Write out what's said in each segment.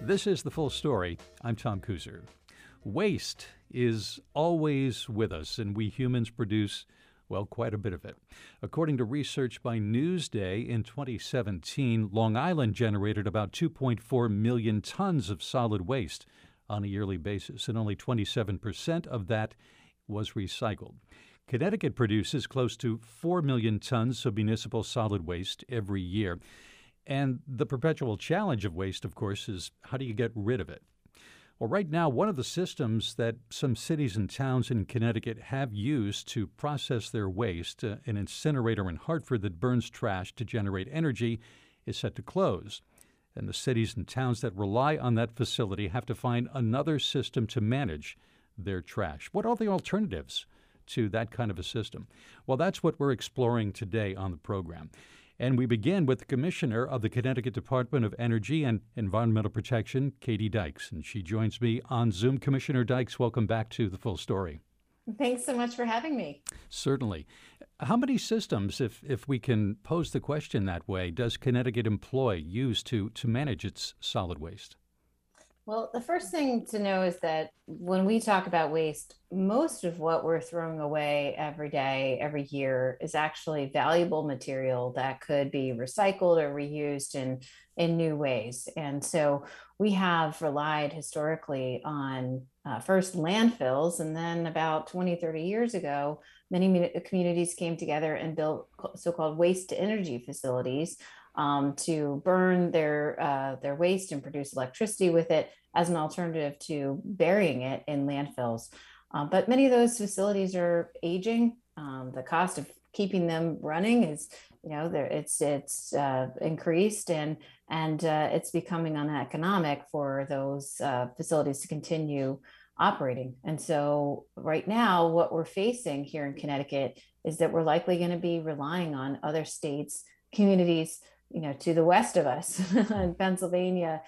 This is The Full Story. I'm Tom Kuser. Waste is always with us, and we humans produce, well, quite a bit of it. According to research by Newsday in 2017, Long Island generated about 2.4 million tons of solid waste on a yearly basis, and only 27% of that was recycled. Connecticut produces close to 4 million tons of municipal solid waste every year. And the perpetual challenge of waste, of course, is how do you get rid of it? Well, right now, one of the systems that some cities and towns in Connecticut have used to process their waste, an incinerator in Hartford that burns trash to generate energy, is set to close. And the cities and towns that rely on that facility have to find another system to manage their trash. What are the alternatives to that kind of a system? Well, that's what we're exploring today on the program. And we begin with the Commissioner of the Connecticut Department of Energy and Environmental Protection, Katie Dykes. And she joins me on Zoom. Commissioner Dykes, welcome back to The Full Story. Thanks so much for having me. Certainly. How many systems, if we can pose the question that way, does Connecticut use to manage its solid waste? Well, the first thing to know is that when we talk about waste, most of what we're throwing away every day, every year is actually valuable material that could be recycled or reused in new ways. And so we have relied historically on first landfills, and then about 20, 30 years ago, many communities came together and built so-called waste to energy facilities to burn their waste and produce electricity with it as an alternative to burying it in landfills. But many of those facilities are aging. The cost of keeping them running is, it's increased and it's becoming uneconomic for those facilities to continue operating. And so right now, what we're facing here in Connecticut is that we're likely going to be relying on other states, communities, to the west of us in Pennsylvania,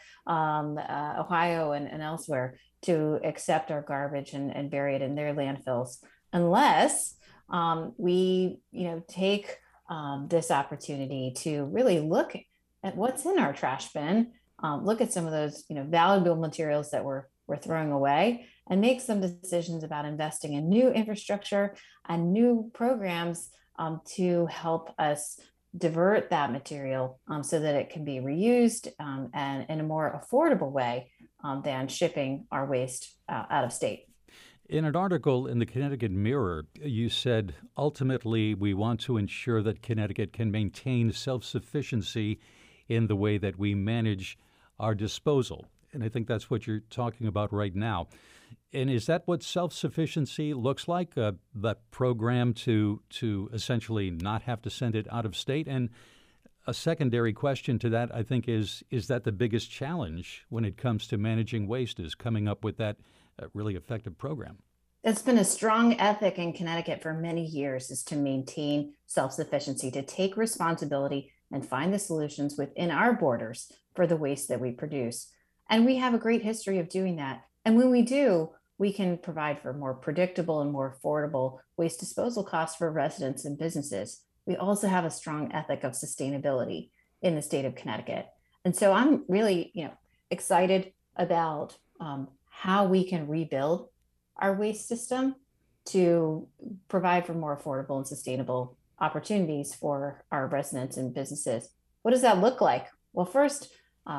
Ohio, and elsewhere to accept our garbage and bury it in their landfills, unless we, take this opportunity to really look at what's in our trash bin, look at some of those, valuable materials that we're throwing away, and make some decisions about investing in new infrastructure and new programs to help us divert that material so that it can be reused and in a more affordable way than shipping our waste out of state. In an article in the Connecticut Mirror, you said, ultimately, we want to ensure that Connecticut can maintain self-sufficiency in the way that we manage our disposal. And I think that's what you're talking about right now. And is that what self-sufficiency looks like, that program to essentially not have to send it out of state? And a secondary question to that, I think, is that the biggest challenge when it comes to managing waste, is coming up with that really effective program? It's been a strong ethic in Connecticut for many years, is to maintain self-sufficiency, to take responsibility and find the solutions within our borders for the waste that we produce. And we have a great history of doing that. And when we do, we can provide for more predictable and more affordable waste disposal costs for residents and businesses. We also have a strong ethic of sustainability in the state of Connecticut. And so I'm really, excited about how we can rebuild our waste system to provide for more affordable and sustainable opportunities for our residents and businesses. What does that look like? Well, first,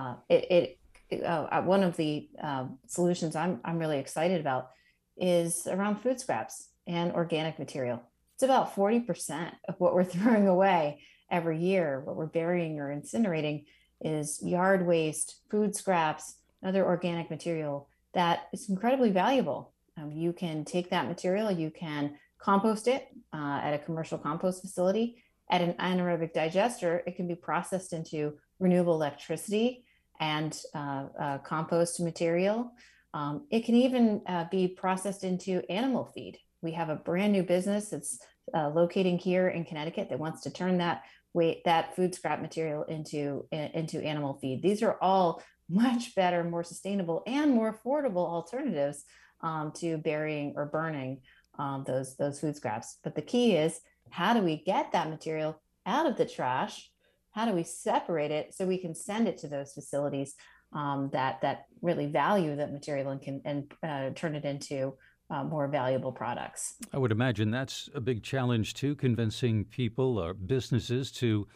one of the solutions I'm really excited about is around food scraps and organic material. It's about 40% of what we're throwing away every year. What we're burying or incinerating is yard waste, food scraps, other organic material that is incredibly valuable. You can take that material, you can compost it at a commercial compost facility. At an anaerobic digester, it can be processed into renewable electricity and compost material. It can even be processed into animal feed. We have a brand new business that's locating here in Connecticut that wants to turn that food scrap material into animal feed. These are all much better, more sustainable, and more affordable alternatives to burying or burning those food scraps. But the key is, how do we get that material out of the trash? How do we separate it so we can send it to those facilities that really value that material and can turn it into more valuable products. I would imagine that's a big challenge too, convincing people or businesses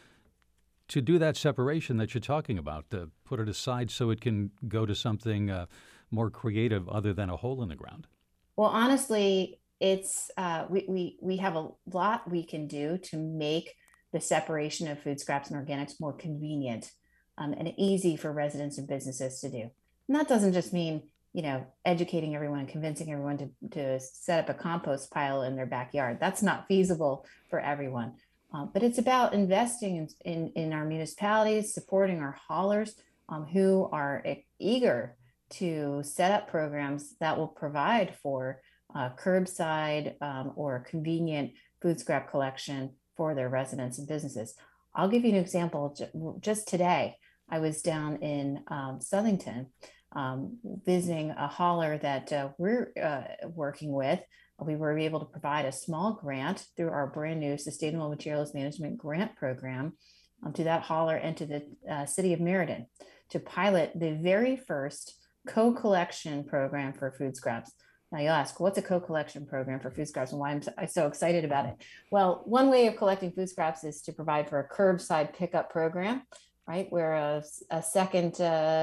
to do that separation that you're talking about, to put it aside so it can go to something more creative other than a hole in the ground. Well, honestly, it's we have a lot we can do to make the separation of food scraps and organics more convenient and easy for residents and businesses to do. And that doesn't just mean, educating everyone and convincing everyone to set up a compost pile in their backyard. That's not feasible for everyone. But it's about investing in our municipalities, supporting our haulers who are eager to set up programs that will provide for curbside or convenient food scrap collection for their residents and businesses. I'll give you an example. Just today, I was down in Southington visiting a hauler that we're working with. We were able to provide a small grant through our brand new Sustainable Materials Management Grant Program to that hauler and to the city of Meriden to pilot the very first co-collection program for food scraps. Now you'll ask, what's a co-collection program for food scraps and why am I so excited about it? Well, one way of collecting food scraps is to provide for a curbside pickup program, right? Where a second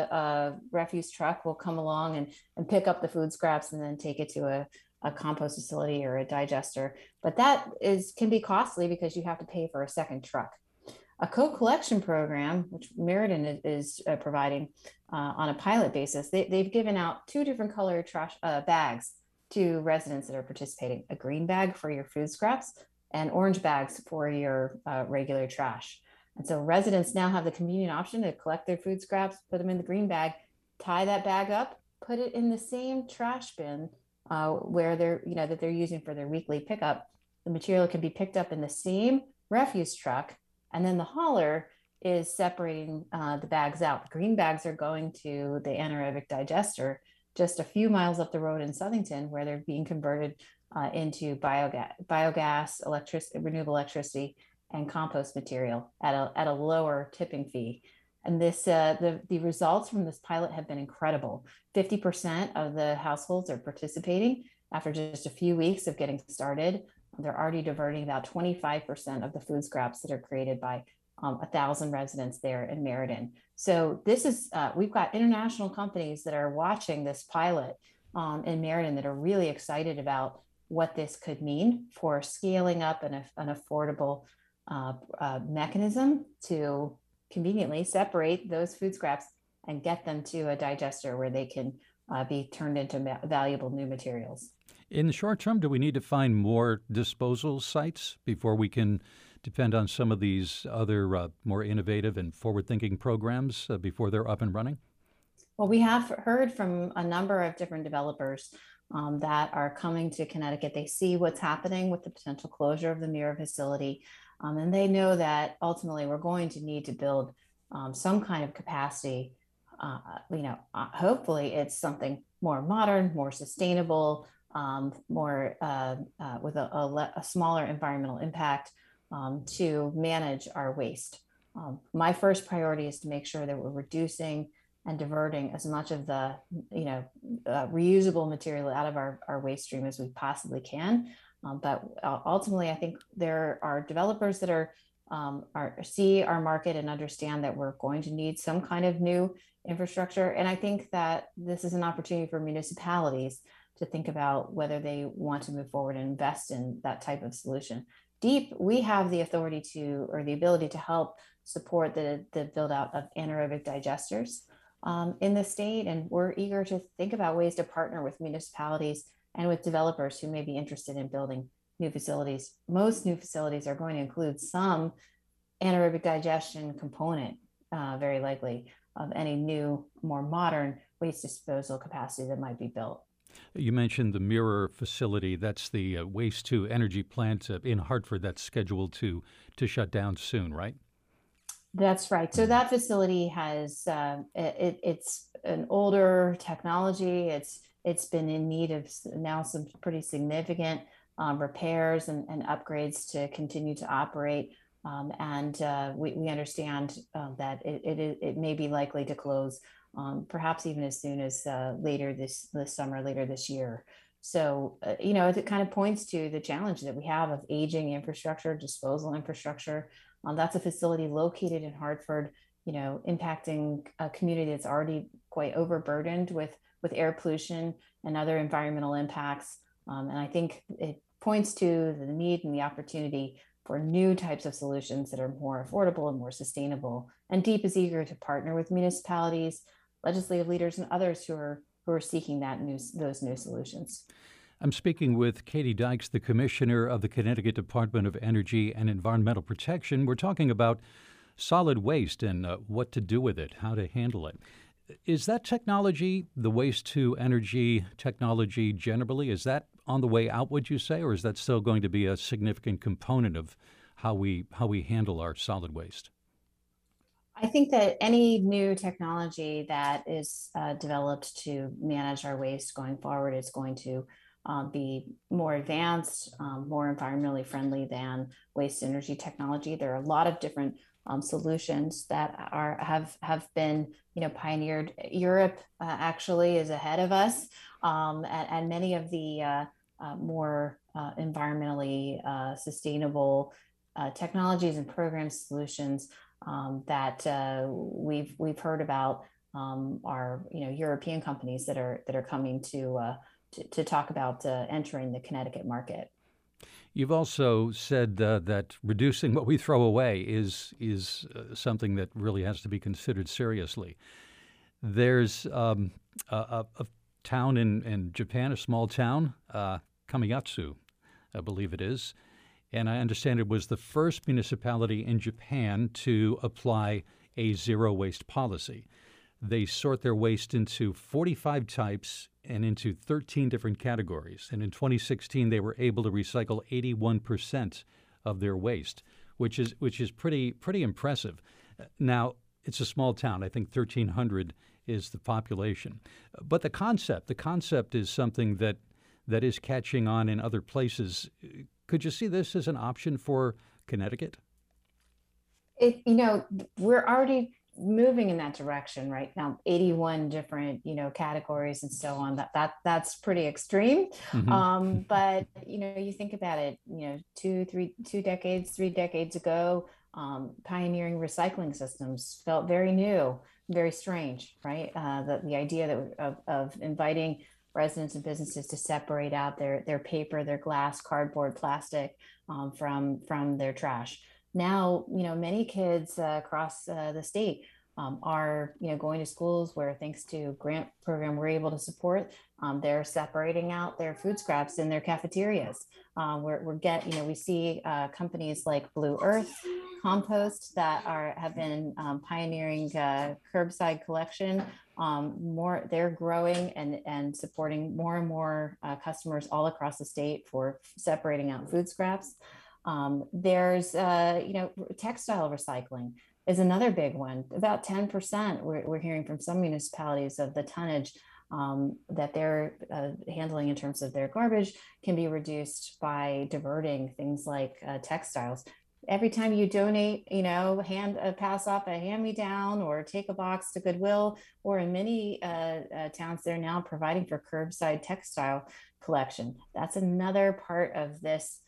refuse truck will come along and pick up the food scraps and then take it to a compost facility or a digester. But that can be costly because you have to pay for a second truck. A co-collection program, which Meriden is providing on a pilot basis, they've given out two different color trash bags to residents that are participating: a green bag for your food scraps and orange bags for your regular trash. And so residents now have the convenient option to collect their food scraps, put them in the green bag, tie that bag up, put it in the same trash bin where that they're using for their weekly pickup. The material can be picked up in the same refuse truck, and then the hauler is separating the bags out. The green bags are going to the anaerobic digester just a few miles up the road in Southington, where they're being converted into biogas, renewable electricity, and compost material at a lower tipping fee. And the results from this pilot have been incredible. 50% of the households are participating after just a few weeks of getting started. They're already diverting about 25% of the food scraps that are created by 1,000 residents there in Meriden. So we've got international companies that are watching this pilot in Meriden that are really excited about what this could mean for scaling up an affordable mechanism to conveniently separate those food scraps and get them to a digester where they can be turned into valuable new materials. In the short term, do we need to find more disposal sites before we can depend on some of these other more innovative and forward-thinking programs before they're up and running? Well, we have heard from a number of different developers that are coming to Connecticut. They see what's happening with the potential closure of the Mira facility, and they know that ultimately we're going to need to build some kind of capacity. Hopefully it's something more modern, more sustainable, more with a smaller environmental impact to manage our waste. My first priority is to make sure that we're reducing and diverting as much of the reusable material out of our waste stream as we possibly can. But ultimately, I think there are developers that see our market and understand that we're going to need some kind of new infrastructure. And I think that this is an opportunity for municipalities to think about whether they want to move forward and invest in that type of solution. DEEP, we have the authority or the ability to help support the build out of anaerobic digesters in the state. And we're eager to think about ways to partner with municipalities and with developers who may be interested in building new facilities. Most new facilities are going to include some anaerobic digestion component, very likely, of any new, more modern waste disposal capacity that might be built. You mentioned the Mirror facility. That's the waste to energy plant in Hartford that's scheduled to shut down soon, right? That's right. So that facility has it's an older technology. It's been in need of now some pretty significant repairs and upgrades to continue to operate. We understand that it may be likely to close perhaps even as soon as later this summer, later this year. So, it kind of points to the challenge that we have of aging infrastructure, disposal infrastructure. That's a facility located in Hartford, impacting a community that's already quite overburdened with air pollution and other environmental impacts. And I think it points to the need and the opportunity for new types of solutions that are more affordable and more sustainable. And DEEP is eager to partner with municipalities, legislative leaders, and others who are seeking those new solutions. I'm speaking with Katie Dykes, the Commissioner of the Connecticut Department of Energy and Environmental Protection. We're talking about solid waste and what to do with it, how to handle it. Is that technology, the waste to energy technology generally, is that on the way out, would you say, or is that still going to be a significant component of how we handle our solid waste? I think that any new technology that is developed to manage our waste going forward is going to be more advanced, more environmentally friendly than waste energy technology. There are a lot of different solutions that have been pioneered. Europe actually is ahead of us, and many of the more environmentally sustainable technologies and program solutions that we've heard about are European companies that are coming to talk about entering the Connecticut market. You've also said that reducing what we throw away is something that really has to be considered seriously. There's a town in Japan, a small town, Kamiatsu, I believe it is, and I understand it was the first municipality in Japan to apply a zero waste policy. They sort their waste into 45 types and into 13 different categories. And in 2016, they were able to recycle 81% of their waste, which is pretty impressive. Now, it's a small town. I think 1,300 is the population. But the concept is something that is catching on in other places. Could you see this as an option for Connecticut? We're already moving in that direction right now. 81 different categories and so on. That's pretty extreme. Mm-hmm. But you think about it, 3 decades ago, pioneering recycling systems felt very new, very strange, right? The idea of inviting residents and businesses to separate out their paper, their glass, cardboard, plastic from their trash. Now, many kids across the state are, going to schools where, thanks to grant program, we're able to support. They're separating out their food scraps in their cafeterias. We see companies like Blue Earth Compost that have been pioneering curbside collection. They're growing and supporting more and more customers all across the state for separating out food scraps. There's textile recycling is another big one. About 10% we're hearing from some municipalities of the tonnage that they're handling in terms of their garbage can be reduced by diverting things like textiles. Every time you donate, pass off a hand-me-down or take a box to Goodwill, or in many towns, they're now providing for curbside textile collection. That's another part of this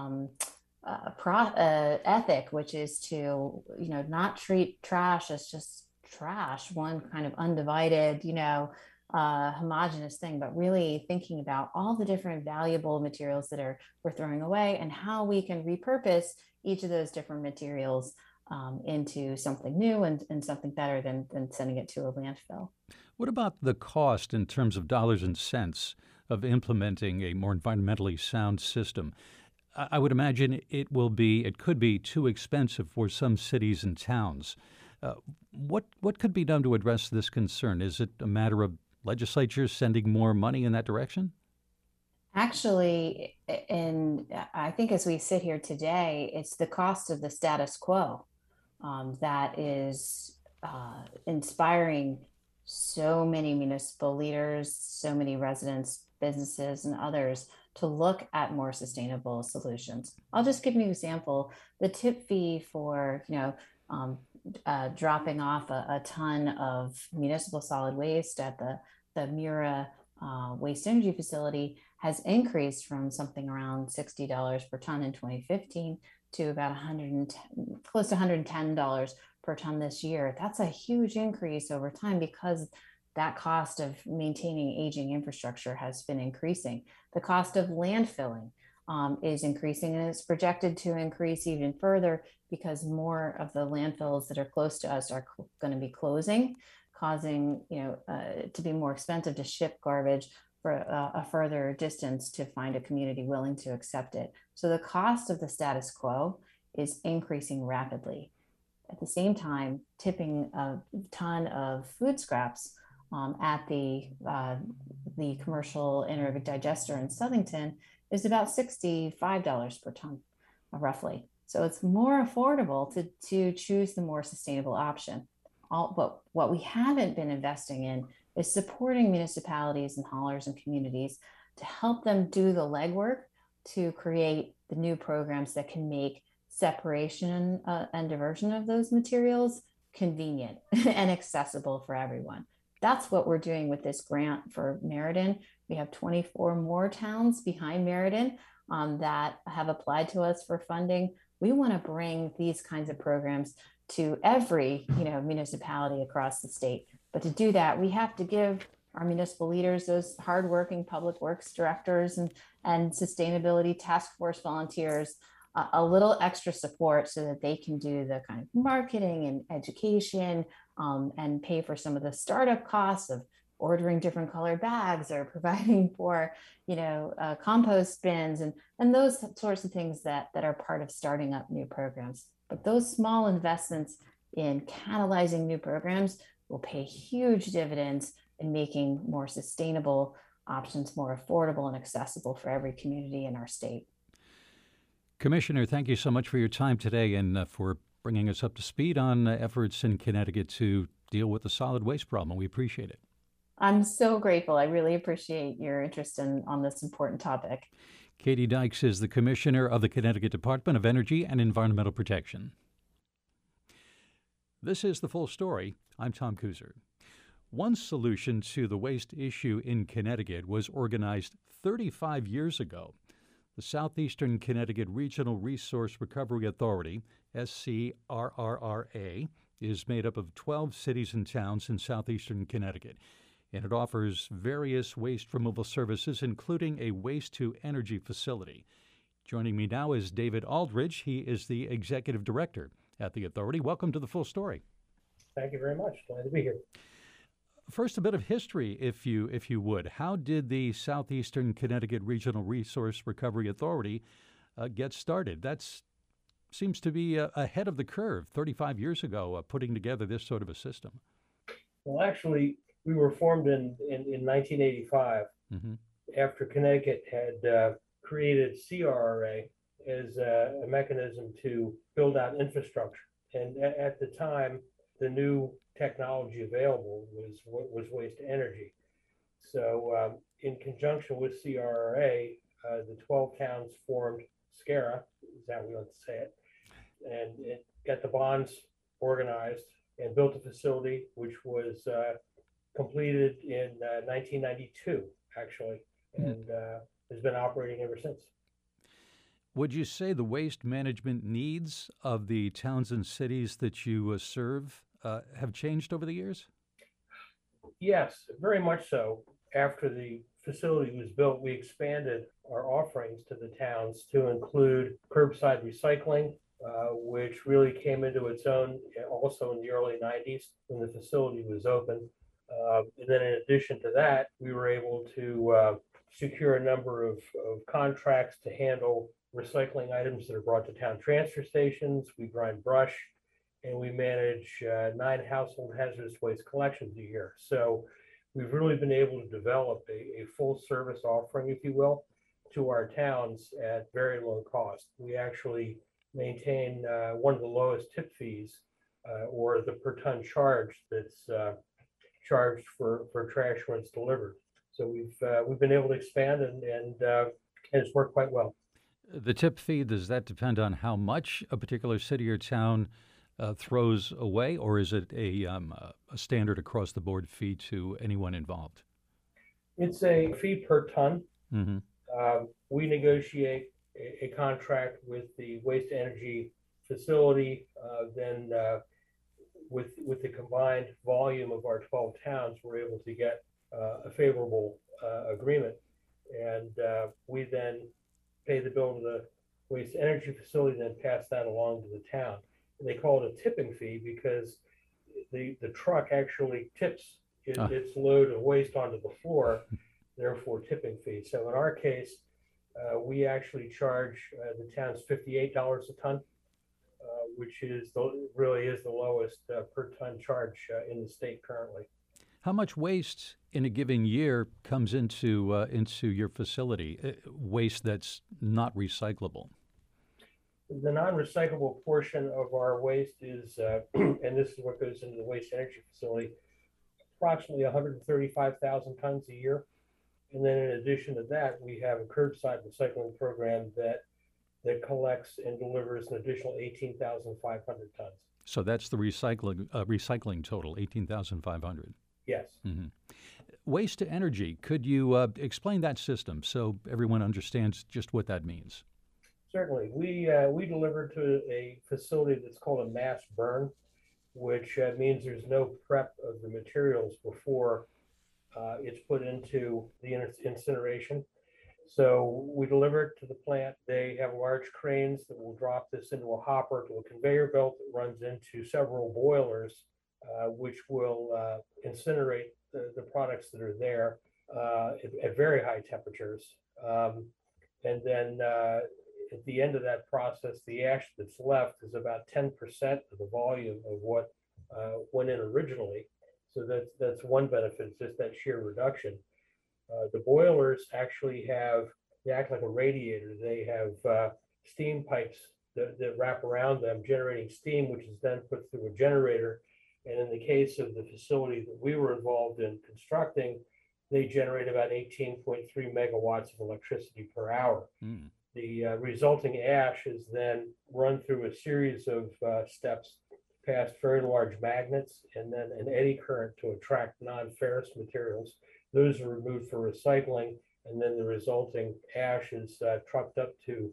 ethic, which is to not treat trash as just trash, one kind of undivided homogenous thing, but really thinking about all the different valuable materials that we're throwing away and how we can repurpose each of those different materials into something new and something better than sending it to a landfill. What about the cost in terms of dollars and cents of implementing a more environmentally sound system? I would imagine it could be too expensive for some cities and towns. What could be done to address this concern? Is it a matter of legislatures sending more money in that direction? Actually, and I think as we sit here today, it's the cost of the status quo that is inspiring so many municipal leaders, so many residents, businesses, and others to look at more sustainable solutions. I'll just give you an example. The tip fee for dropping off a ton of municipal solid waste at the Mura waste energy facility has increased from something around $60 per ton in 2015 to about 110, close to $110 per ton this year. That's a huge increase over time because that cost of maintaining aging infrastructure has been increasing. The cost of landfilling is increasing, and it's projected to increase even further because more of the landfills that are close to us are going to be closing, causing to be more expensive to ship garbage for a further distance to find a community willing to accept it. So the cost of the status quo is increasing rapidly. At the same time, tipping a ton of food scraps at the commercial anaerobic digester in Southington is about $65 per ton, roughly. So it's more affordable to choose the more sustainable option. What we haven't been investing in is supporting municipalities and haulers and communities to help them do the legwork to create the new programs that can make separation and diversion of those materials convenient and accessible for everyone. That's what we're doing with this grant for Meriden. We have 24 more towns behind Meriden that have applied to us for funding. We want to bring these kinds of programs to every municipality across the state. But to do that, we have to give our municipal leaders, those hardworking public works directors and sustainability task force volunteers, a little extra support so that they can do the kind of marketing and education and pay for some of the startup costs of ordering different colored bags or providing for compost bins and those sorts of things that are part of starting up new programs. But those small investments in catalyzing new programs will pay huge dividends in making more sustainable options more affordable and accessible for every community in our state. Commissioner, thank you so much for your time today and for bringing us up to speed on efforts in Connecticut to deal with the solid waste problem. We appreciate it. I'm so grateful. I really appreciate your interest on this important topic. Katie Dykes is the Commissioner of the Connecticut Department of Energy and Environmental Protection. This is The Full Story. I'm Tom Kuser. One solution to the waste issue in Connecticut was organized 35 years ago. The Southeastern Connecticut Regional Resource Recovery Authority, SCRRA, is made up of 12 cities and towns in southeastern Connecticut, and it offers various waste removal services, including a waste-to-energy facility. Joining me now is David Aldridge. He is the Executive Director at the Authority. Welcome to The Full Story. Thank you very much. Glad to be here. First, a bit of history, if you would. How did the Southeastern Connecticut Regional Resource Recovery Authority get started? That seems to be ahead of the curve 35 years ago, putting together this sort of a system. Well, actually, we were formed in 1985 after Connecticut had created CRRA as a mechanism to build out infrastructure. And at the time, the new technology available was waste energy. So in conjunction with CRRA, the 12 towns formed SCARA, is how we like to say it, and it got the bonds organized and built a facility which was completed in 1992, actually, and has been operating ever since. Would you say the waste management needs of the towns and cities that you serve have changed over the years? Yes, very much so. After the facility was built, we expanded our offerings to the towns to include curbside recycling, which really came into its own also in the early 90s when the facility was open. And then in addition to that, we were able to secure a number of contracts to handle recycling items that are brought to town transfer stations. We grind brush, and we manage 9 household hazardous waste collections a year. So we've really been able to develop a full service offering, if you will, to our towns at very low cost. We actually maintain one of the lowest tip fees or the per ton charge that's charged for trash when it's delivered. So we've been able to expand and it's worked quite well. The tip fee, does that depend on how much a particular city or town throws away, or is it a standard across the board fee to anyone involved? It's a fee per ton. Hmm. We negotiate a contract with the waste energy facility. Then with the combined volume of our 12 towns, we're able to get a favorable agreement. And we then pay the bill to the waste energy facility, then pass that along to the town. And they call it a tipping fee because the truck actually tips its load of waste onto the floor, therefore tipping fee. So in our case, we actually charge the towns $58 a ton, which is really is the lowest per ton charge in the state currently. How much waste in a given year comes into your facility? Waste that's not recyclable. The non-recyclable portion of our waste is, and this is what goes into the waste energy facility, approximately 135,000 tons a year. And then in addition to that, we have a curbside recycling program that collects and delivers an additional 18,500 tons. So that's the recycling total, 18,500. Yes. Mm-hmm. Waste to energy. Could you explain that system so everyone understands just what that means? Certainly. We deliver to a facility that's called a mass burn, which means there's no prep of the materials before it's put into the incineration. So we deliver it to the plant. They have large cranes that will drop this into a hopper to a conveyor belt that runs into several boilers, which will incinerate the products that are there at very high temperatures. And then at the end of that process, the ash that's left is about 10% of the volume of what went in originally. So that's one benefit, it's just that sheer reduction. The boilers actually they act like a radiator. They have steam pipes that wrap around them, generating steam, which is then put through a generator. And in the case of the facility that we were involved in constructing, they generate about 18.3 megawatts of electricity per hour. Mm. The resulting ash is then run through a series of steps past very large magnets and then an eddy current to attract non-ferrous materials. Those are removed for recycling, and then the resulting ash is trucked up to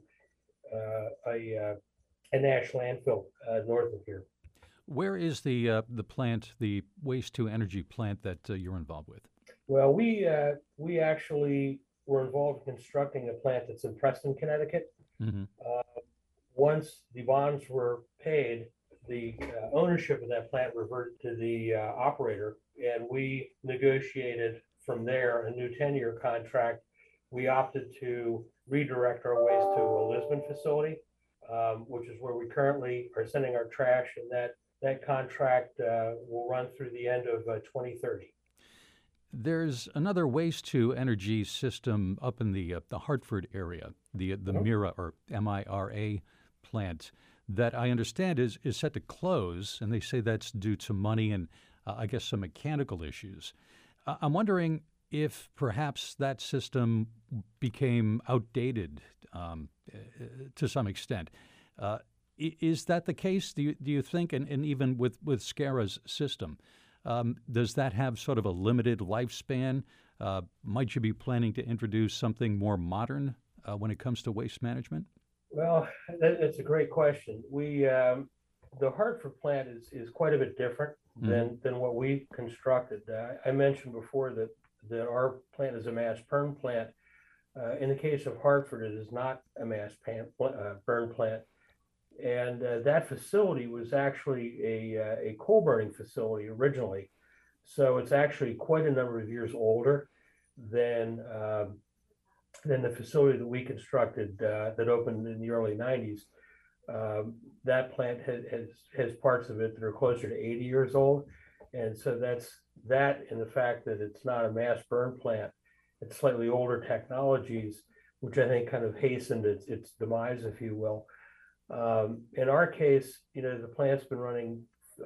an ash landfill north of here. Where is the plant, the waste to energy plant that you're involved with? Well, we actually were involved in constructing a plant that's in Preston, Connecticut. Mm-hmm. Once the bonds were paid, the ownership of that plant reverted to the operator, and we negotiated from there a new 10-year contract. We opted to redirect our waste to a Lisbon facility, which is where we currently are sending our trash, and that contract will run through the end of 2030. There's another waste to energy system up in the Hartford area, the MIRA or MIRA plant that I understand is set to close, and they say that's due to money and I guess some mechanical issues. I'm wondering if perhaps that system became outdated to some extent. Is that the case? Do you think? And even with SCARA's system, does that have sort of a limited lifespan? Might you be planning to introduce something more modern when it comes to waste management? Well, that's a great question. The Hartford plant is quite a bit different than what we constructed. I mentioned before that our plant is a mass burn plant. In the case of Hartford, it is not a mass burn plant. And that facility was actually a coal burning facility originally. So it's actually quite a number of years older than the facility that we constructed that opened in the early 90s. That plant has parts of it that are closer to 80 years old. And so that's that, and the fact that it's not a mass burn plant, it's slightly older technologies, which I think kind of hastened its demise, if you will. In our case, the plant's been running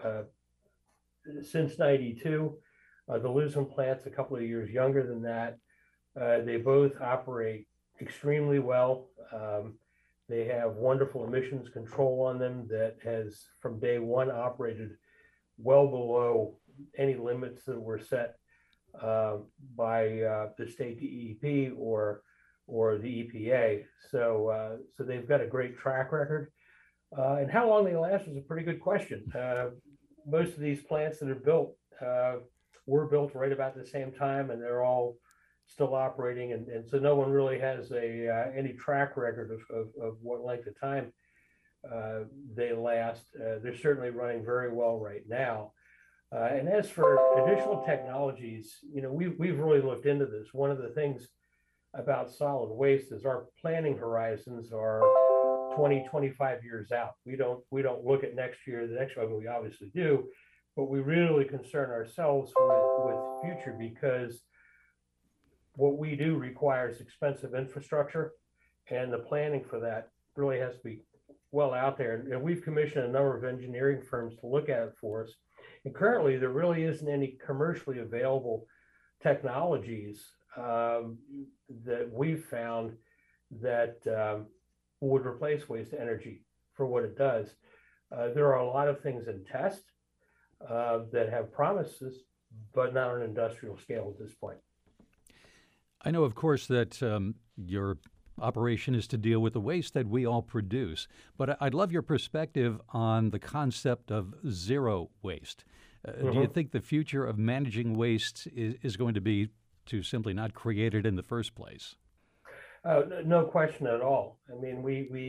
since 92. The Lisbon plant's a couple of years younger than that. They both operate extremely well. They have wonderful emissions control on them that has from day one operated well below any limits that were set by the state DEP or the EPA. So they've got a great track record. And how long they last is a pretty good question. Most of these plants that are built were built right about the same time, and they're all still operating. And so no one really has any track record of what length of time they last. They're certainly running very well right now. And as for additional technologies, we've really looked into this. One of the things about solid waste is our planning horizons are 20, 25 years out. We don't look at next year, the next one, we obviously do, but we really concern ourselves with future, because what we do requires expensive infrastructure, and the planning for that really has to be well out there. And we've commissioned a number of engineering firms to look at it for us. And currently, there really isn't any commercially available technologies that we've found that would replace waste energy for what it does. There are a lot of things in test that have promises, but not on an industrial scale at this point. I know, of course, that your operation is to deal with the waste that we all produce, but I'd love your perspective on the concept of zero waste. Do you think the future of managing waste is going to be to simply not create it in the first place? No question at all. I mean,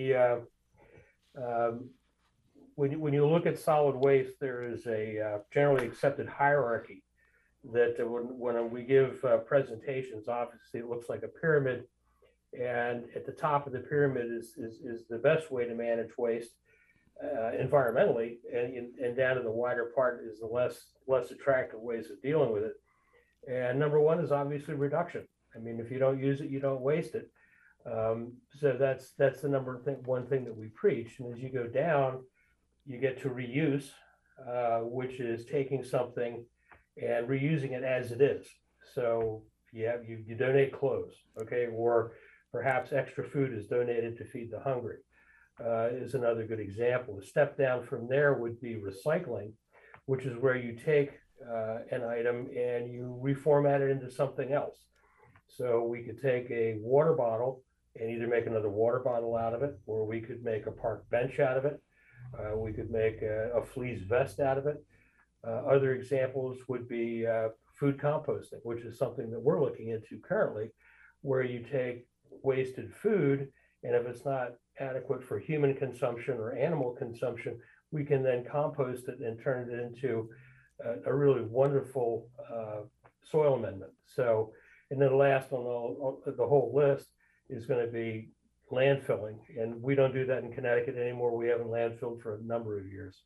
when you look at solid waste, there is a generally accepted hierarchy that when we give presentations, obviously it looks like a pyramid, and at the top of the pyramid is the best way to manage waste environmentally, and down to the wider part is the less attractive ways of dealing with it. And number one is obviously reduction. I mean, if you don't use it, you don't waste it. So that's the one thing that we preach. And as you go down, you get to reuse, which is taking something and reusing it as it is. So you donate clothes, okay, or perhaps extra food is donated to feed the hungry. Is another good example. A step down from there would be recycling, which is where you take an item and you reformat it into something else. So we could take a water bottle and either make another water bottle out of it, or we could make a park bench out of it. We could make a fleece vest out of it. Other examples would be food composting, which is something that we're looking into currently, where you take wasted food, and if it's not adequate for human consumption or animal consumption, we can then compost it and turn it into a really wonderful soil amendment. So, and then last on the whole list is going to be landfilling, and we don't do that in Connecticut anymore. We haven't landfilled for a number of years.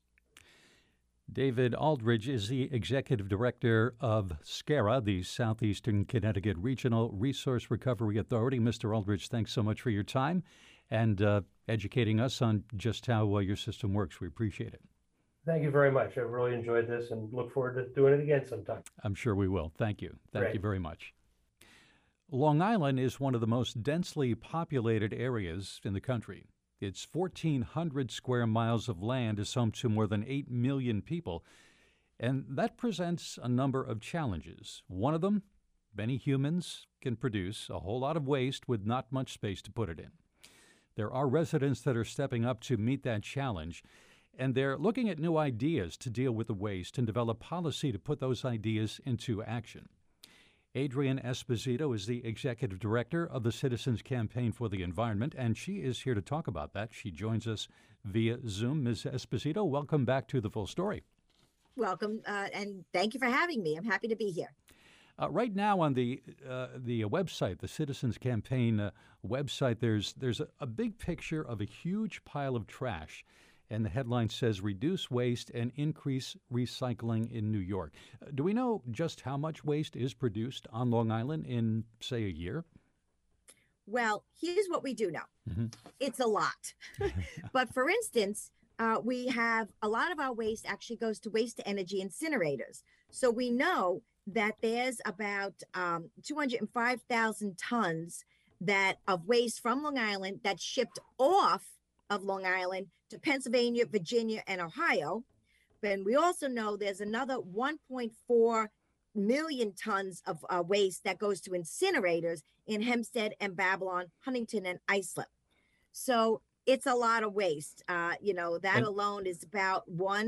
David Aldridge is the executive director of SCARA, the Southeastern Connecticut Regional Resource Recovery Authority. Mr. Aldridge, thanks so much for your time and educating us on just how your system works. We appreciate it. Thank you very much. I've really enjoyed this and look forward to doing it again sometime. I'm sure we will. Thank you. Thank you very much. Long Island is one of the most densely populated areas in the country. Its 1,400 square miles of land is home to more than 8 million people, and that presents a number of challenges. One of them, many humans can produce a whole lot of waste with not much space to put it in. There are residents that are stepping up to meet that challenge, and they're looking at new ideas to deal with the waste and develop policy to put those ideas into action. Adrienne Esposito is the executive director of the Citizens Campaign for the Environment, and she is here to talk about that. She joins us via Zoom. Ms. Esposito, welcome back to The Full Story. Welcome, and thank you for having me. I'm happy to be here. Right now on the website, the Citizens Campaign website, there's a big picture of a huge pile of trash. And the headline says, "Reduce waste and increase recycling in New York." Do we know just how much waste is produced on Long Island in, say, a year? Well, here's what we do know. It's a lot. But for instance, we have a lot of our waste actually goes to waste to energy incinerators. So we know that there's about 205,000 tons that of waste from Long Island that's shipped off of Long Island to Pennsylvania, Virginia, and Ohio. And we also know there's another 1.4 million tons of waste that goes to incinerators in Hempstead and Babylon, Huntington and Islip. So it's a lot of waste. That alone is about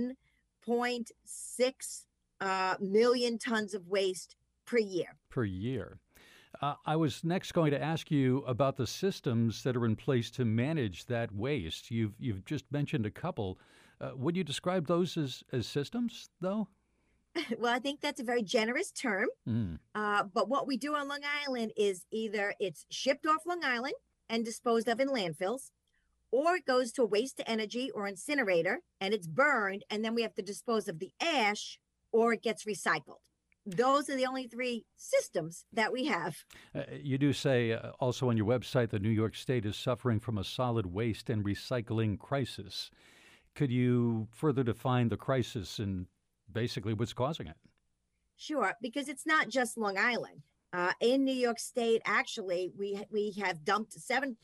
1.6 million tons of waste per year. Per year. I was next going to ask you about the systems that are in place to manage that waste. You've just mentioned a couple. Would you describe those as systems, though? Well, I think that's a very generous term. But what we do on Long Island is either it's shipped off Long Island and disposed of in landfills, or it goes to a waste to energy or incinerator and it's burned, and then we have to dispose of the ash, or it gets recycled. Those are the only three systems that we have. You do say also on your website that New York State is suffering from a solid waste and recycling crisis. Could you further define the crisis and basically what's causing it? Sure, because it's not just Long Island. In New York State, actually, we have dumped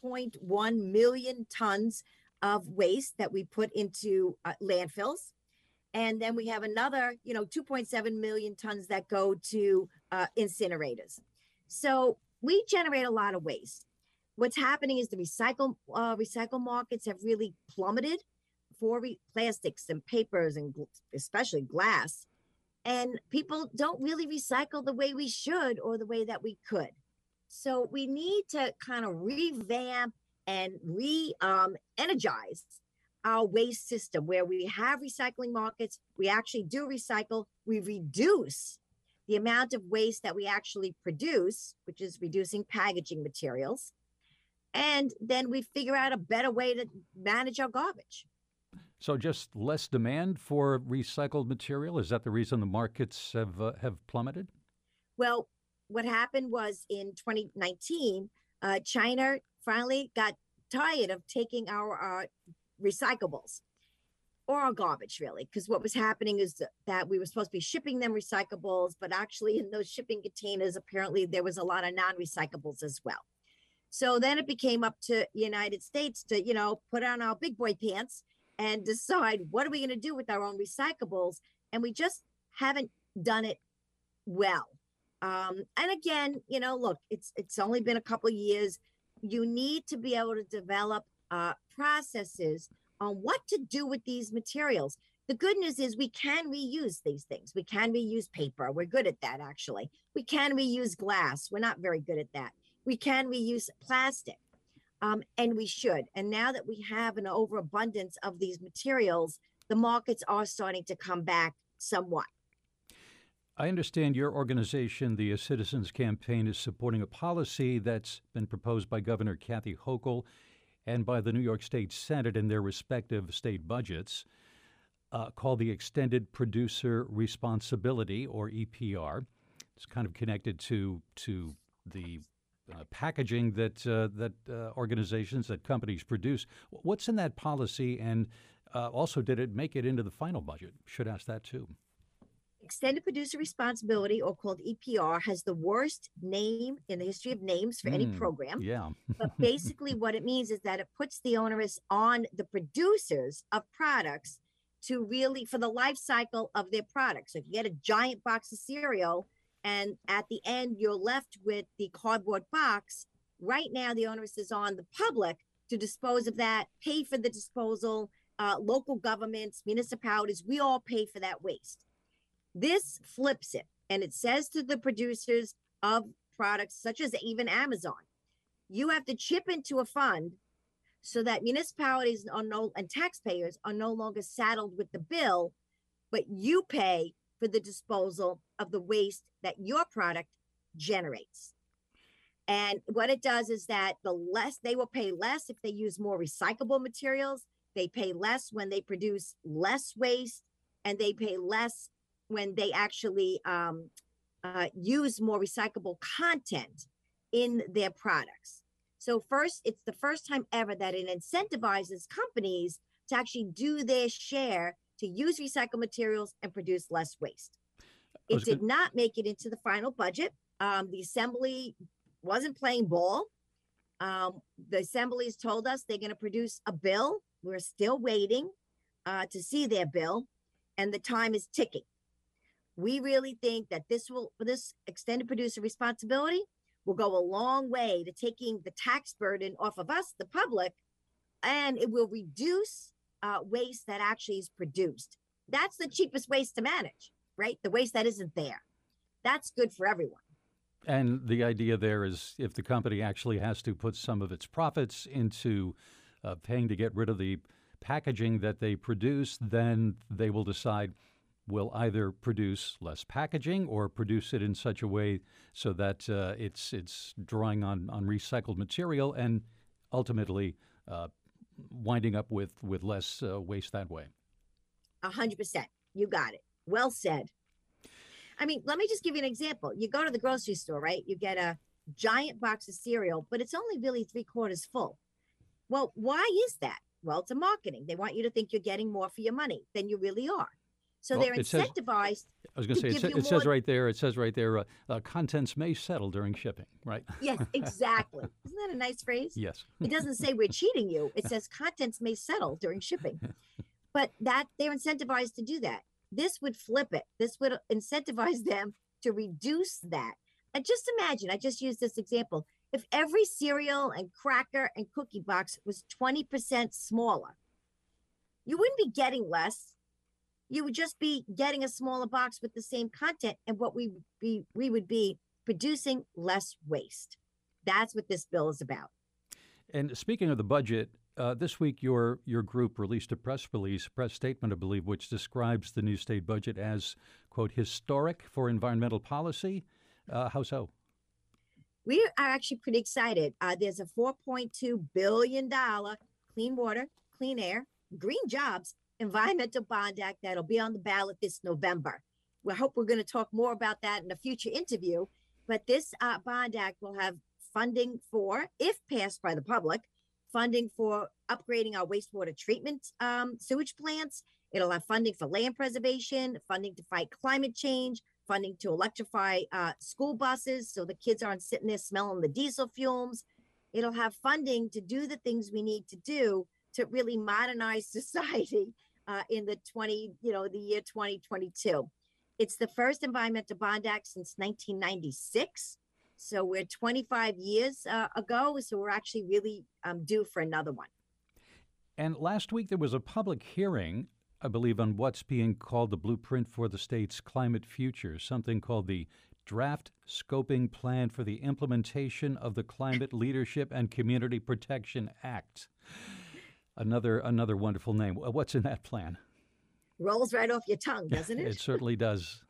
7.1 million tons of waste that we put into landfills. And then we have another, 2.7 million tons that go to incinerators. So we generate a lot of waste. What's happening is the recycle markets have really plummeted for plastics and papers and especially glass. And people don't really recycle the way we should or the way that we could. So we need to kind of revamp and energize our waste system where we have recycling markets. We actually do recycle. We reduce the amount of waste that we actually produce, which is reducing packaging materials. And then we figure out a better way to manage our garbage. So just less demand for recycled material? Is that the reason the markets have plummeted? Well, what happened was in 2019, China finally got tired of taking our recyclables or our garbage, really, because what was happening is that we were supposed to be shipping them recyclables, but actually in those shipping containers, apparently there was a lot of non-recyclables as well. So then it became up to the United States to, put on our big boy pants and decide what are we going to do with our own recyclables. And we just haven't done it well. And again, look, it's only been a couple of years. You need to be able to develop processes on what to do with these materials. The good news is we can reuse these things. We can reuse paper. We're good at that, actually. We can reuse glass. We're not very good at that. We can reuse plastic. And we should. And now that we have an overabundance of these materials, the markets are starting to come back somewhat. I understand your organization, the Citizens Campaign, is supporting a policy that's been proposed by Governor Kathy Hochul and by the New York State Senate in their respective state budgets, called the Extended Producer Responsibility, or EPR. It's kind of connected to the packaging that organizations, that companies produce. What's in that policy, and also did it make it into the final budget? Should ask that too. Extended Producer Responsibility, or called EPR, has the worst name in the history of names for any program. Yeah. But basically what it means is that it puts the onus on the producers of products to really, for the life cycle of their products. So if you get a giant box of cereal, and at the end, you're left with the cardboard box. Right now, the onus is on the public to dispose of that, pay for the disposal. Local governments, municipalities, we all pay for that waste. This flips it, and it says to the producers of products, such as even Amazon, you have to chip into a fund so that municipalities and taxpayers are no longer saddled with the bill, but you pay for the disposal of the waste that your product generates. And what it does is that they will pay less if they use more recyclable materials. They pay less when they produce less waste, and they pay less when they actually use more recyclable content in their products. So first, it's the first time ever that it incentivizes companies to actually do their share to use recycled materials and produce less waste. It did not make it into the final budget. The Assembly wasn't playing ball. The Assembly's told us they're going to produce a bill. We're still waiting to see their bill, and the time is ticking. We really think that this extended producer responsibility will go a long way to taking the tax burden off of us, the public, and it will reduce waste that actually is produced. That's the cheapest waste to manage, right? The waste that isn't there. That's good for everyone. And the idea there is if the company actually has to put some of its profits into paying to get rid of the packaging that they produce, then they will decide we'll either produce less packaging or produce it in such a way so that it's drawing on recycled material and ultimately winding up with less waste that way. 100%. You got it. Well said. I mean, let me just give you an example. You go to the grocery store, right? You get a giant box of cereal, but it's only really 3/4 full. Well, why is that? Well, it's a marketing. They want you to think you're getting more for your money than you really are. So Well, they're it says- incentivized. I was going to say, it says right there, contents may settle during shipping, right? Yes, exactly. Isn't that a nice phrase? Yes. It doesn't say we're cheating you. It says contents may settle during shipping. But that they're incentivized to do that. This would flip it. This would incentivize them to reduce that. And just imagine, I just used this example. If every cereal and cracker and cookie box was 20% smaller, you wouldn't be getting less. You would just be getting a smaller box with the same content, and what we would be producing less waste. That's what this bill is about. And speaking of the budget, this week your group released a press statement, I believe, which describes the new state budget as, quote, historic for environmental policy. How so? We are actually pretty excited. There's a $4.2 billion clean water, clean air, green jobs, environmental bond act that'll be on the ballot this November. We hope we're going to talk more about that in a future interview. But this bond act will have funding for, if passed by the public, funding for upgrading our wastewater treatment sewage plants. It'll have funding for land preservation, funding to fight climate change, funding to electrify school buses so the kids aren't sitting there smelling the diesel fumes. It'll have funding to do the things we need to do to really modernize society in the year 2022. It's the first environmental bond act since 1996. So we're 25 years ago. So we're actually really due for another one. And last week there was a public hearing, I believe, on what's being called the blueprint for the state's climate future, something called the Draft Scoping Plan for the Implementation of the Climate Leadership and Community Protection Act. Another wonderful name. What's in that plan? Rolls right off your tongue, doesn't it? It certainly does.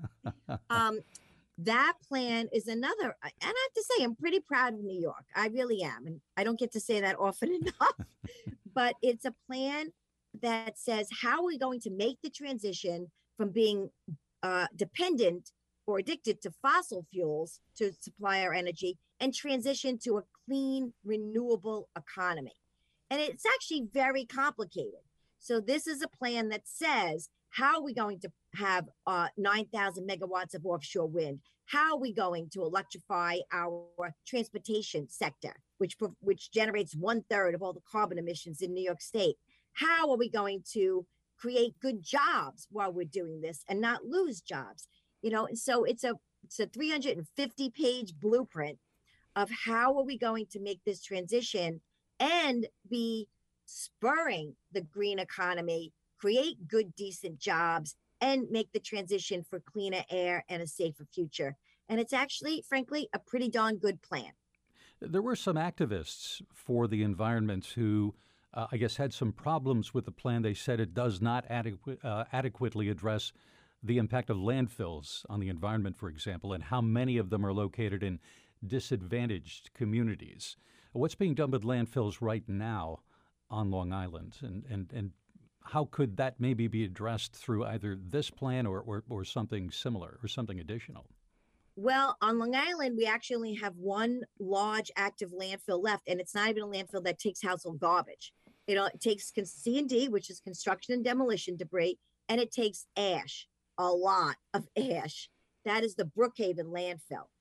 That plan is another, and I have to say, I'm pretty proud of New York. I really am. And I don't get to say that often enough, but it's a plan that says, how are we going to make the transition from being dependent or addicted to fossil fuels to supply our energy and transition to a clean, renewable economy? And it's actually very complicated. So this is a plan that says, how are we going to have 9,000 megawatts of offshore wind? How are we going to electrify our transportation sector, which generates 1/3 of all the carbon emissions in New York State? How are we going to create good jobs while we're doing this and not lose jobs? And so it's a 350-page blueprint of how are we going to make this transition and be spurring the green economy, create good, decent jobs, and make the transition for cleaner air and a safer future. And it's actually, frankly, a pretty darn good plan. There were some activists for the environment who, I guess, had some problems with the plan. They said it does not adequately address the impact of landfills on the environment, for example, and how many of them are located in disadvantaged communities. What's being done with landfills right now on Long Island, and how could that maybe be addressed through either this plan or something similar or something additional? Well, on Long Island, we actually only have one large active landfill left, and it's not even a landfill that takes household garbage. It takes C&D, which is construction and demolition debris, and it takes ash, a lot of ash. That is the Brookhaven landfill.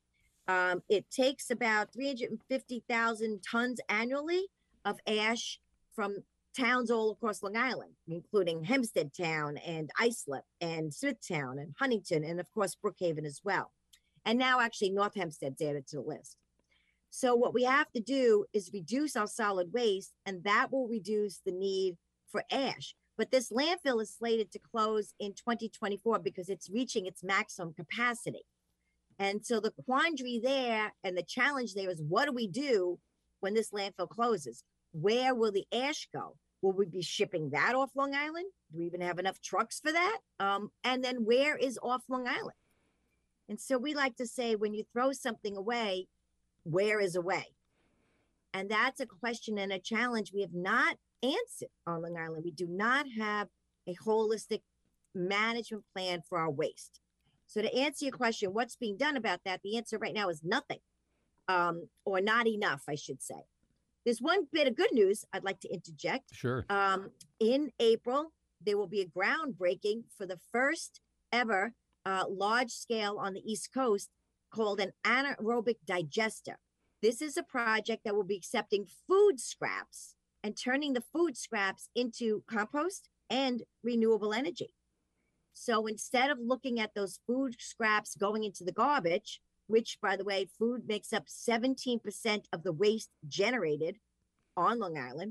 It takes about 350,000 tons annually of ash from towns all across Long Island, including Hempstead Town and Islip and Smithtown and Huntington, and of course, Brookhaven as well. And now actually North Hempstead's added to the list. So what we have to do is reduce our solid waste, and that will reduce the need for ash. But this landfill is slated to close in 2024 because it's reaching its maximum capacity. And so the quandary there and the challenge there is, what do we do when this landfill closes? Where will the ash go? Will we be shipping that off Long Island? Do we even have enough trucks for that? And then where is off Long Island? And so we like to say, when you throw something away, where is away? And that's a question and a challenge we have not answered on Long Island. We do not have a holistic management plan for our waste. So to answer your question, what's being done about that? The answer right now is nothing, or not enough, I should say. There's one bit of good news I'd like to interject. Sure. In April, there will be a groundbreaking for the first ever large scale on the East Coast called an anaerobic digester. This is a project that will be accepting food scraps and turning the food scraps into compost and renewable energy. So instead of looking at those food scraps going into the garbage, which, by the way, food makes up 17% of the waste generated on Long Island,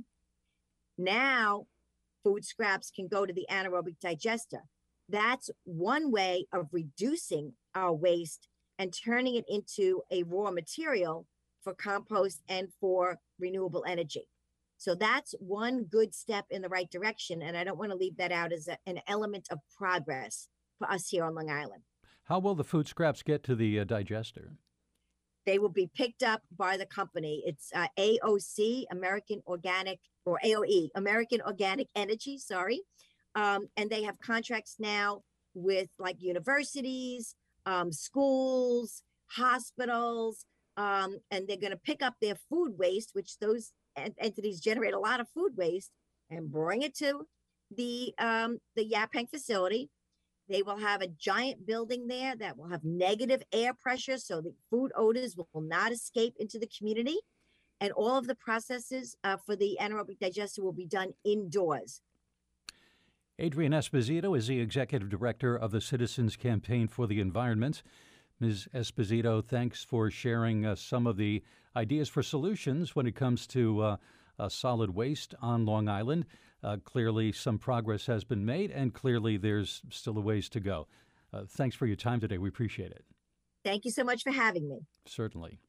now food scraps can go to the anaerobic digester. That's one way of reducing our waste and turning it into a raw material for compost and for renewable energy. So that's one good step in the right direction. And I don't want to leave that out as an element of progress for us here on Long Island. How will the food scraps get to the digester? They will be picked up by the company. It's AOC, American Organic, or AOE, American Organic Energy, sorry. And they have contracts now with like universities, schools, hospitals, and they're going to pick up their food waste, which those entities generate a lot of food waste, and bring it to the Yaphank facility. They will have a giant building there that will have negative air pressure, so the food odors will not escape into the community. And all of the processes for the anaerobic digester will be done indoors. Adrienne Esposito is the Executive Director of the Citizens Campaign for the Environment. Ms. Esposito, thanks for sharing some of the ideas for solutions when it comes to solid waste on Long Island. Clearly, some progress has been made, and clearly there's still a ways to go. Thanks for your time today. We appreciate it. Thank you so much for having me. Certainly.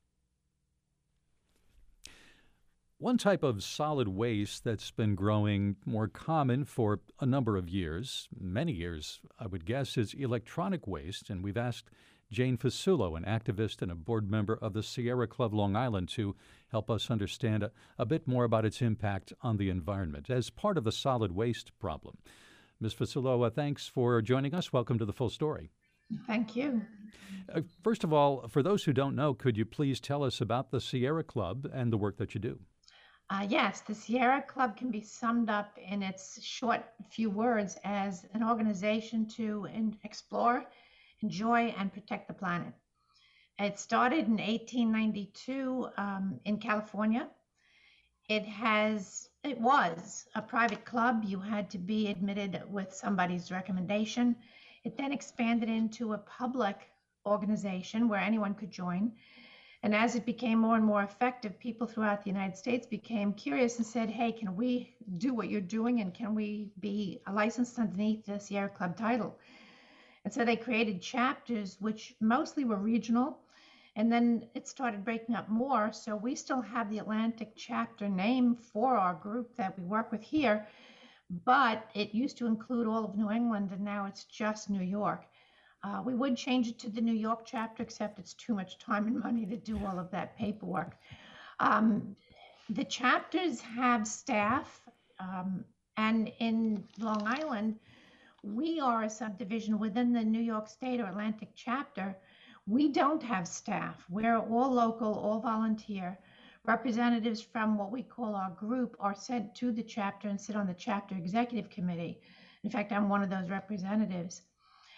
One type of solid waste that's been growing more common for a number of years, many years, I would guess, is electronic waste. And we've asked Jane Fasullo, an activist and a board member of the Sierra Club Long Island, to help us understand a bit more about its impact on the environment as part of the solid waste problem. Ms. Fasullo, thanks for joining us. Welcome to The Full Story. Thank you. First of all, for those who don't know, could you please tell us about the Sierra Club and the work that you do? Yes, the Sierra Club can be summed up in its short few words as an organization to explore, enjoy, and protect the planet. It started in 1892 in California. It was a private club. You had to be admitted with somebody's recommendation. It then expanded into a public organization where anyone could join. And as it became more and more effective, people throughout the United States became curious and said, hey, can we do what you're doing, and can we be licensed underneath the Sierra Club title? And so they created chapters, which mostly were regional, and then it started breaking up more. So we still have the Atlantic chapter name for our group that we work with here, but it used to include all of New England, and now it's just New York. We would change it to the New York chapter, except it's too much time and money to do all of that paperwork. The chapters have staff, and in Long Island, we are a subdivision within the New York State or Atlantic chapter. We don't have staff. We're all local, all volunteer. Representatives from what we call our group are sent to the chapter and sit on the chapter executive committee. In fact, I'm one of those representatives.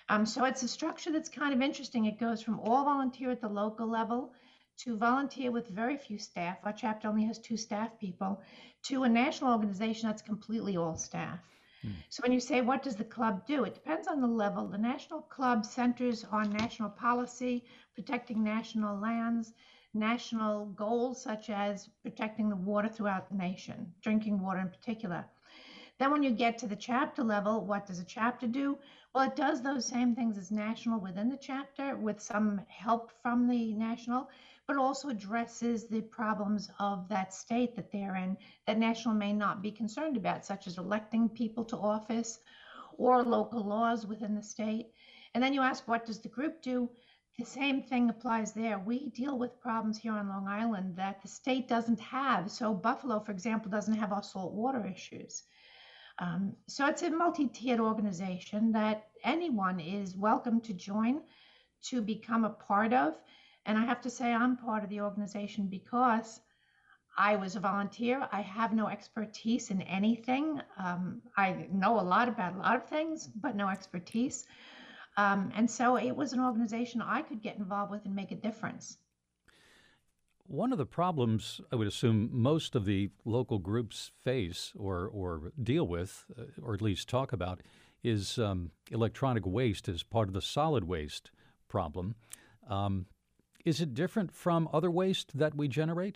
So it's a structure that's kind of interesting. It goes from all volunteer at the local level to volunteer with very few staff. Our chapter only has 2 staff people, to a national organization that's completely all staff. So when you say, what does the club do? It depends on the level. The National Club centers on national policy, protecting national lands, national goals such as protecting the water throughout the nation, drinking water in particular. Then when you get to the chapter level, what does a chapter do? Well, it does those same things as national within the chapter with some help from the national, but also addresses the problems of that state that they're in that national may not be concerned about, such as electing people to office or local laws within the state. And then you ask, what does the group do? The same thing applies there. We deal with problems here on Long Island that the state doesn't have. So Buffalo, for example, doesn't have our salt water issues. So it's a multi-tiered organization that anyone is welcome to join, to become a part of. And I have to say I'm part of the organization because I was a volunteer. I have no expertise in anything. I know a lot about a lot of things, but no expertise. And so it was an organization I could get involved with and make a difference. One of the problems I would assume most of the local groups face or deal with, or at least talk about, is electronic waste as part of the solid waste problem. Is it different from other waste that we generate?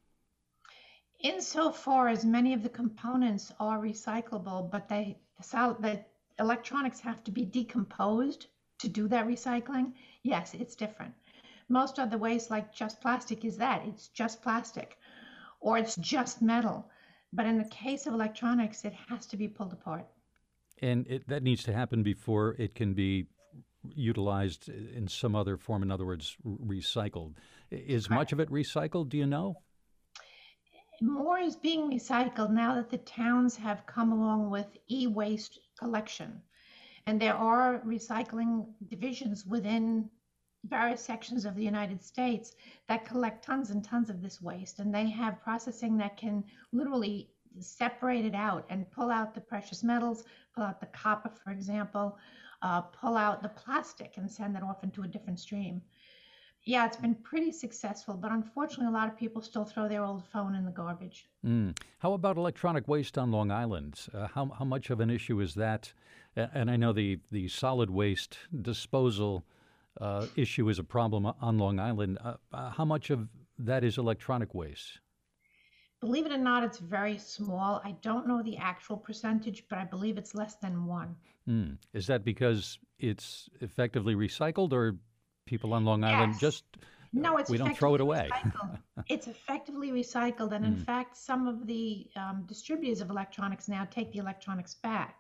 Insofar as many of the components are recyclable, but the electronics have to be decomposed to do that recycling, yes, it's different. Most other waste, like just plastic, is that it's just plastic or it's just metal. But in the case of electronics, it has to be pulled apart. And that needs to happen before it can be utilized in some other form, in other words, recycled. Is much of it recycled, do you know? More is being recycled now that the towns have come along with e-waste collection. And there are recycling divisions within various sections of the United States that collect tons and tons of this waste. And they have processing that can literally separate it out and pull out the precious metals, pull out the copper, for example, pull out the plastic and send it off into a different stream. Yeah, it's been pretty successful, but unfortunately, a lot of people still throw their old phone in the garbage. How about electronic waste on Long Island? How much of an issue is that? And I know the solid waste disposal issue is a problem on Long Island. How much of that is electronic waste? Believe it or not, it's very small. I don't know the actual percentage, but I believe it's less than 1. Is that because it's effectively recycled, or people on Long Island just no, it's we don't throw it away? It's effectively recycled, and in fact, some of the distributors of electronics now take the electronics back.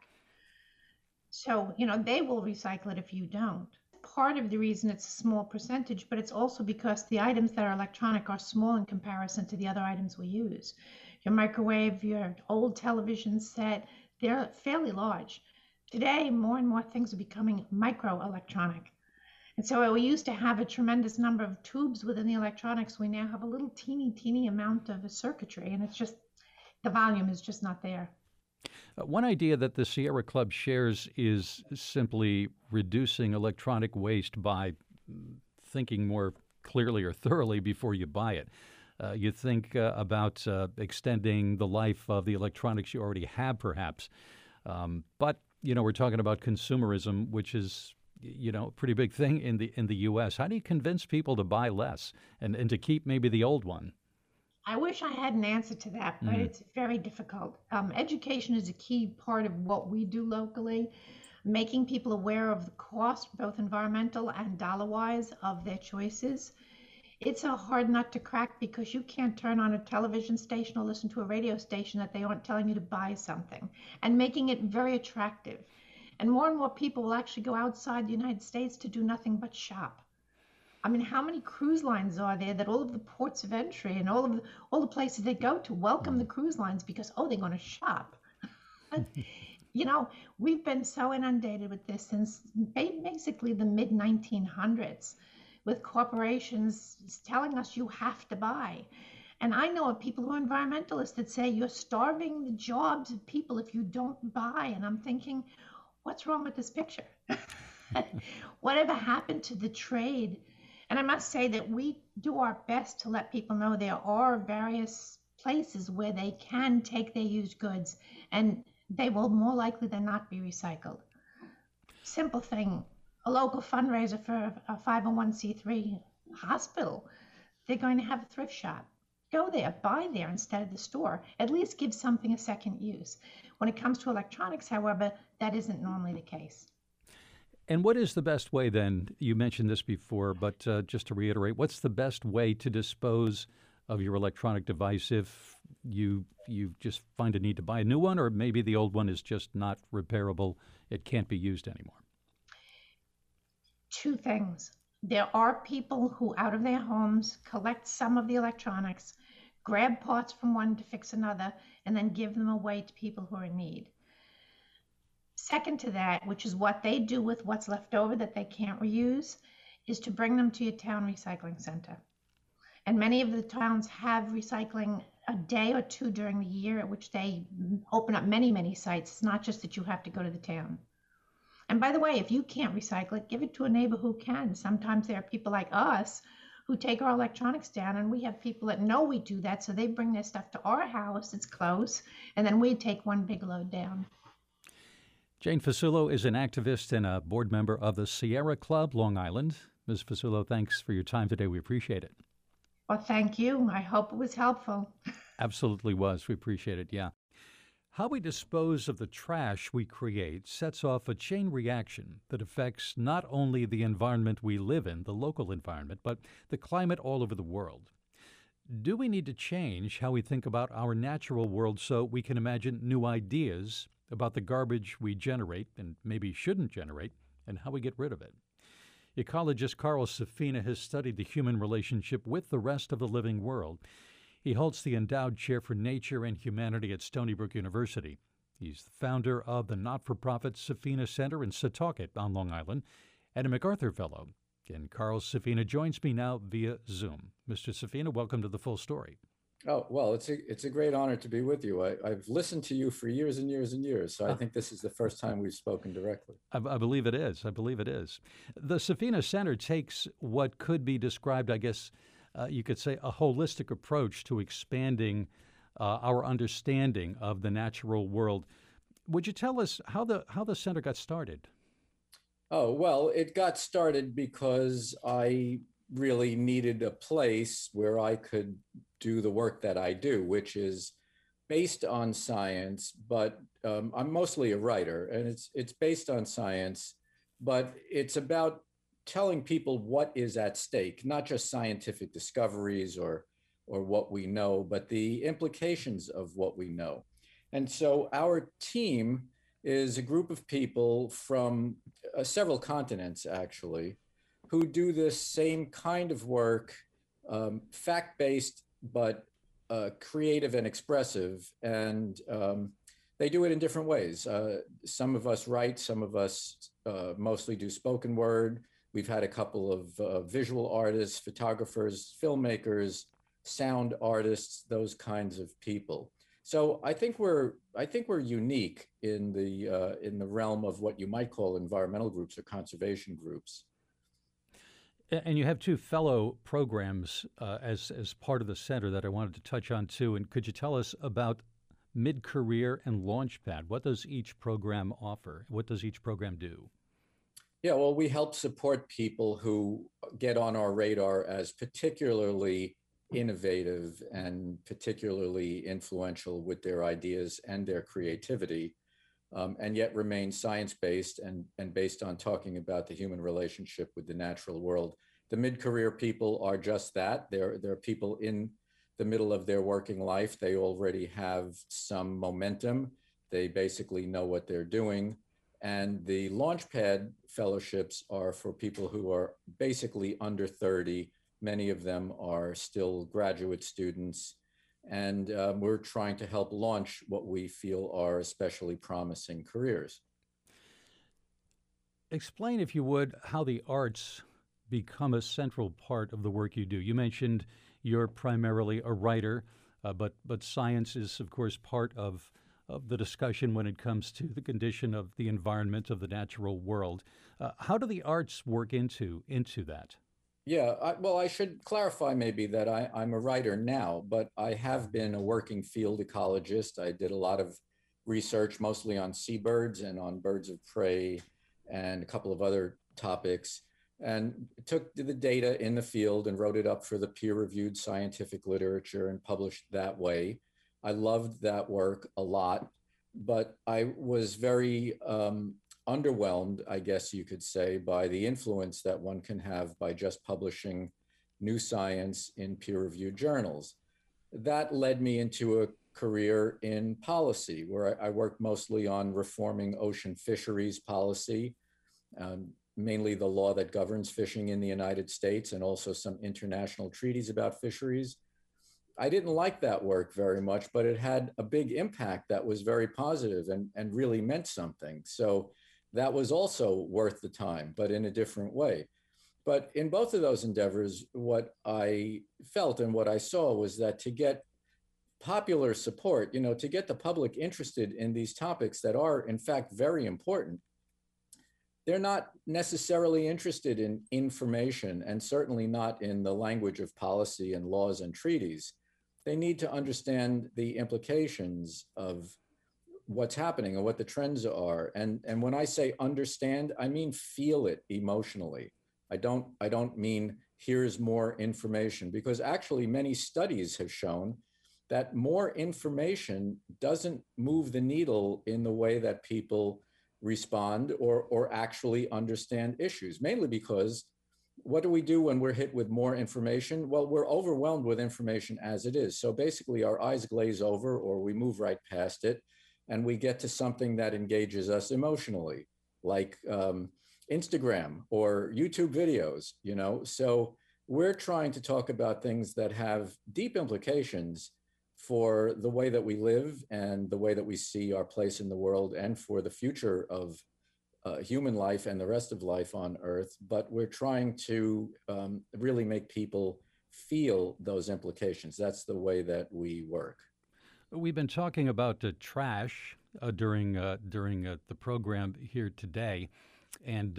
So they will recycle it if you don't. Part of the reason it's a small percentage, but it's also because the items that are electronic are small in comparison to the other items we use. Your microwave, your old television set, they're fairly large. Today, more and more things are becoming microelectronic. And so we used to have a tremendous number of tubes within the electronics. We now have a little teeny amount of circuitry, and it's just, the volume is just not there. One idea that the Sierra Club shares is simply reducing electronic waste by thinking more clearly or thoroughly before you buy it. You think about extending the life of the electronics you already have, perhaps. But, we're talking about consumerism, which is, a pretty big thing in the U.S. How do you convince people to buy less and to keep maybe the old one? I wish I had an answer to that, but it's very difficult. Education is a key part of what we do locally, making people aware of the cost, both environmental and dollar-wise, of their choices. It's a hard nut to crack because you can't turn on a television station or listen to a radio station that they aren't telling you to buy something, and making it very attractive. And more people will actually go outside the United States to do nothing but shop. I mean, how many cruise lines are there that all of the ports of entry and all the places they go to welcome the cruise lines because, they're going to shop. We've been so inundated with this since basically the mid-1900s, with corporations telling us you have to buy. And I know of people who are environmentalists that say you're starving the jobs of people if you don't buy. And I'm thinking, what's wrong with this picture? Whatever happened to the trade? And I must say that we do our best to let people know there are various places where they can take their used goods and they will more likely than not be recycled. Simple thing, a local fundraiser for a 501c3 hospital, they're going to have a thrift shop. Go there, buy there instead of the store. At least give something a second use. When it comes to electronics, however, that isn't normally the case. And what is the best way then? You mentioned this before, but just to reiterate, what's the best way to dispose of your electronic device if you just find a need to buy a new one, or maybe the old one is just not repairable, it can't be used anymore? Two things. There are people who, out of their homes, collect some of the electronics, grab parts from one to fix another, and then give them away to people who are in need. Second to that, which is what they do with what's left over that they can't reuse, is to bring them to your town recycling center. And many of the towns have recycling a day or two during the year at which they open up many, many sites. It's not just that you have to go to the town. And by the way, if you can't recycle it, give it to a neighbor who can. Sometimes there are people like us who take our electronics down, and we have people that know we do that, so they bring their stuff to our house, it's close, and then we take one big load down. Jane Fasullo is an activist and a board member of the Sierra Club, Long Island. Ms. Fasullo, thanks for your time today. We appreciate it. Well, thank you. I hope it was helpful. Absolutely was. We appreciate it, yeah. How we dispose of the trash we create sets off a chain reaction that affects not only the environment we live in, the local environment, but the climate all over the world. Do we need to change how we think about our natural world so we can imagine new ideas about the garbage we generate and maybe shouldn't generate and how we get rid of it? Ecologist Carl Safina has studied the human relationship with the rest of the living world. He holds the Endowed Chair for Nature and Humanity at Stony Brook University. He's the founder of the not-for-profit Safina Center in Setauket on Long Island and a MacArthur Fellow. And Carl Safina joins me now via Zoom. Mr. Safina, welcome to The Full Story. Oh, well, it's a great honor to be with you. I've listened to you for years and years and years, so I think this is the first time we've spoken directly. I believe it is. I believe it is. The Safina Center takes what could be described, I guess, you could say, a holistic approach to expanding our understanding of the natural world. Would you tell us how the center got started? Oh, well, it got started because I really needed a place where I could do the work that I do, which is based on science, but I'm mostly a writer, and it's based on science, but it's about telling people what is at stake, not just scientific discoveries or what we know, but the implications of what we know. And so our team is a group of people from several continents, actually, who do this same kind of work, fact-based, but creative and expressive. And they do it in different ways. Some of us write, some of us mostly do spoken word. We've had a couple of visual artists, photographers, filmmakers, sound artists, those kinds of people. So I think we're unique in the realm of what you might call environmental groups or conservation groups. And you have two fellow programs as part of the center that I wanted to touch on too. And could you tell us about Mid-Career and Launchpad? What does each program offer? What does each program do? Yeah, well, we help support people who get on our radar as particularly innovative and particularly influential with their ideas and their creativity, and yet remain science-based and based on talking about the human relationship with the natural world. The mid-career people are just that. They're people in the middle of their working life. They already have some momentum. They basically know what they're doing. And the Launchpad fellowships are for people who are basically under 30. Many of them are still graduate students. And we're trying to help launch what we feel are especially promising careers. Explain, if you would, how the arts become a central part of the work you do. You mentioned you're primarily a writer, but science is, of course, part of of the discussion when it comes to the condition of the environment of the natural world. How do the arts work into that? Yeah, well, I should clarify maybe that I'm a writer now, but I have been a working field ecologist. I did a lot of research, mostly on seabirds and on birds of prey and a couple of other topics, and took the data in the field and wrote it up for the peer-reviewed scientific literature and published that way. I loved that work a lot, but I was very underwhelmed, I guess you could say, by the influence that one can have by just publishing new science in peer-reviewed journals. That led me into a career in policy, where I worked mostly on reforming ocean fisheries policy, mainly the law that governs fishing in the United States and also some international treaties about fisheries. I didn't like that work very much, but it had a big impact that was very positive and really meant something. So that was also worth the time, but in a different way. But in both of those endeavors, what I felt and what I saw was that to get popular support, to get the public interested in these topics that are, in fact, very important, they're not necessarily interested in information and certainly not in the language of policy and laws and treaties. They need to understand the implications of what's happening and what the trends are. And when I say understand, I mean feel it emotionally. I don't mean here's more information, because actually many studies have shown that more information doesn't move the needle in the way that people respond or actually understand issues, mainly because what do we do when we're hit with more information? Well, we're overwhelmed with information as it is. So basically our eyes glaze over or we move right past it, and we get to something that engages us emotionally, like Instagram or YouTube videos, So we're trying to talk about things that have deep implications for the way that we live and the way that we see our place in the world and for the future of human life and the rest of life on Earth. But we're trying to really make people feel those implications. That's the way that we work. We've been talking about trash during the program here today, and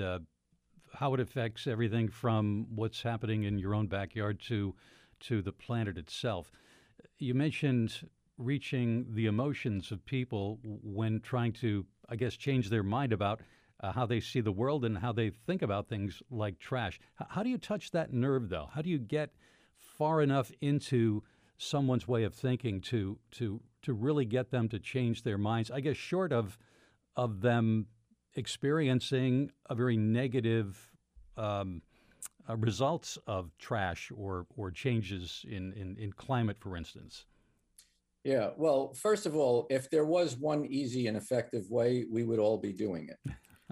how it affects everything from what's happening in your own backyard to the planet itself. You mentioned reaching the emotions of people when trying to, I guess, change their mind about how they see the world and how they think about things like trash. How do you touch that nerve, though? How do you get far enough into someone's way of thinking to really get them to change their minds? I guess short of them experiencing a very negative results of trash or changes in climate, for instance. Yeah, well, first of all, if there was one easy and effective way, we would all be doing it.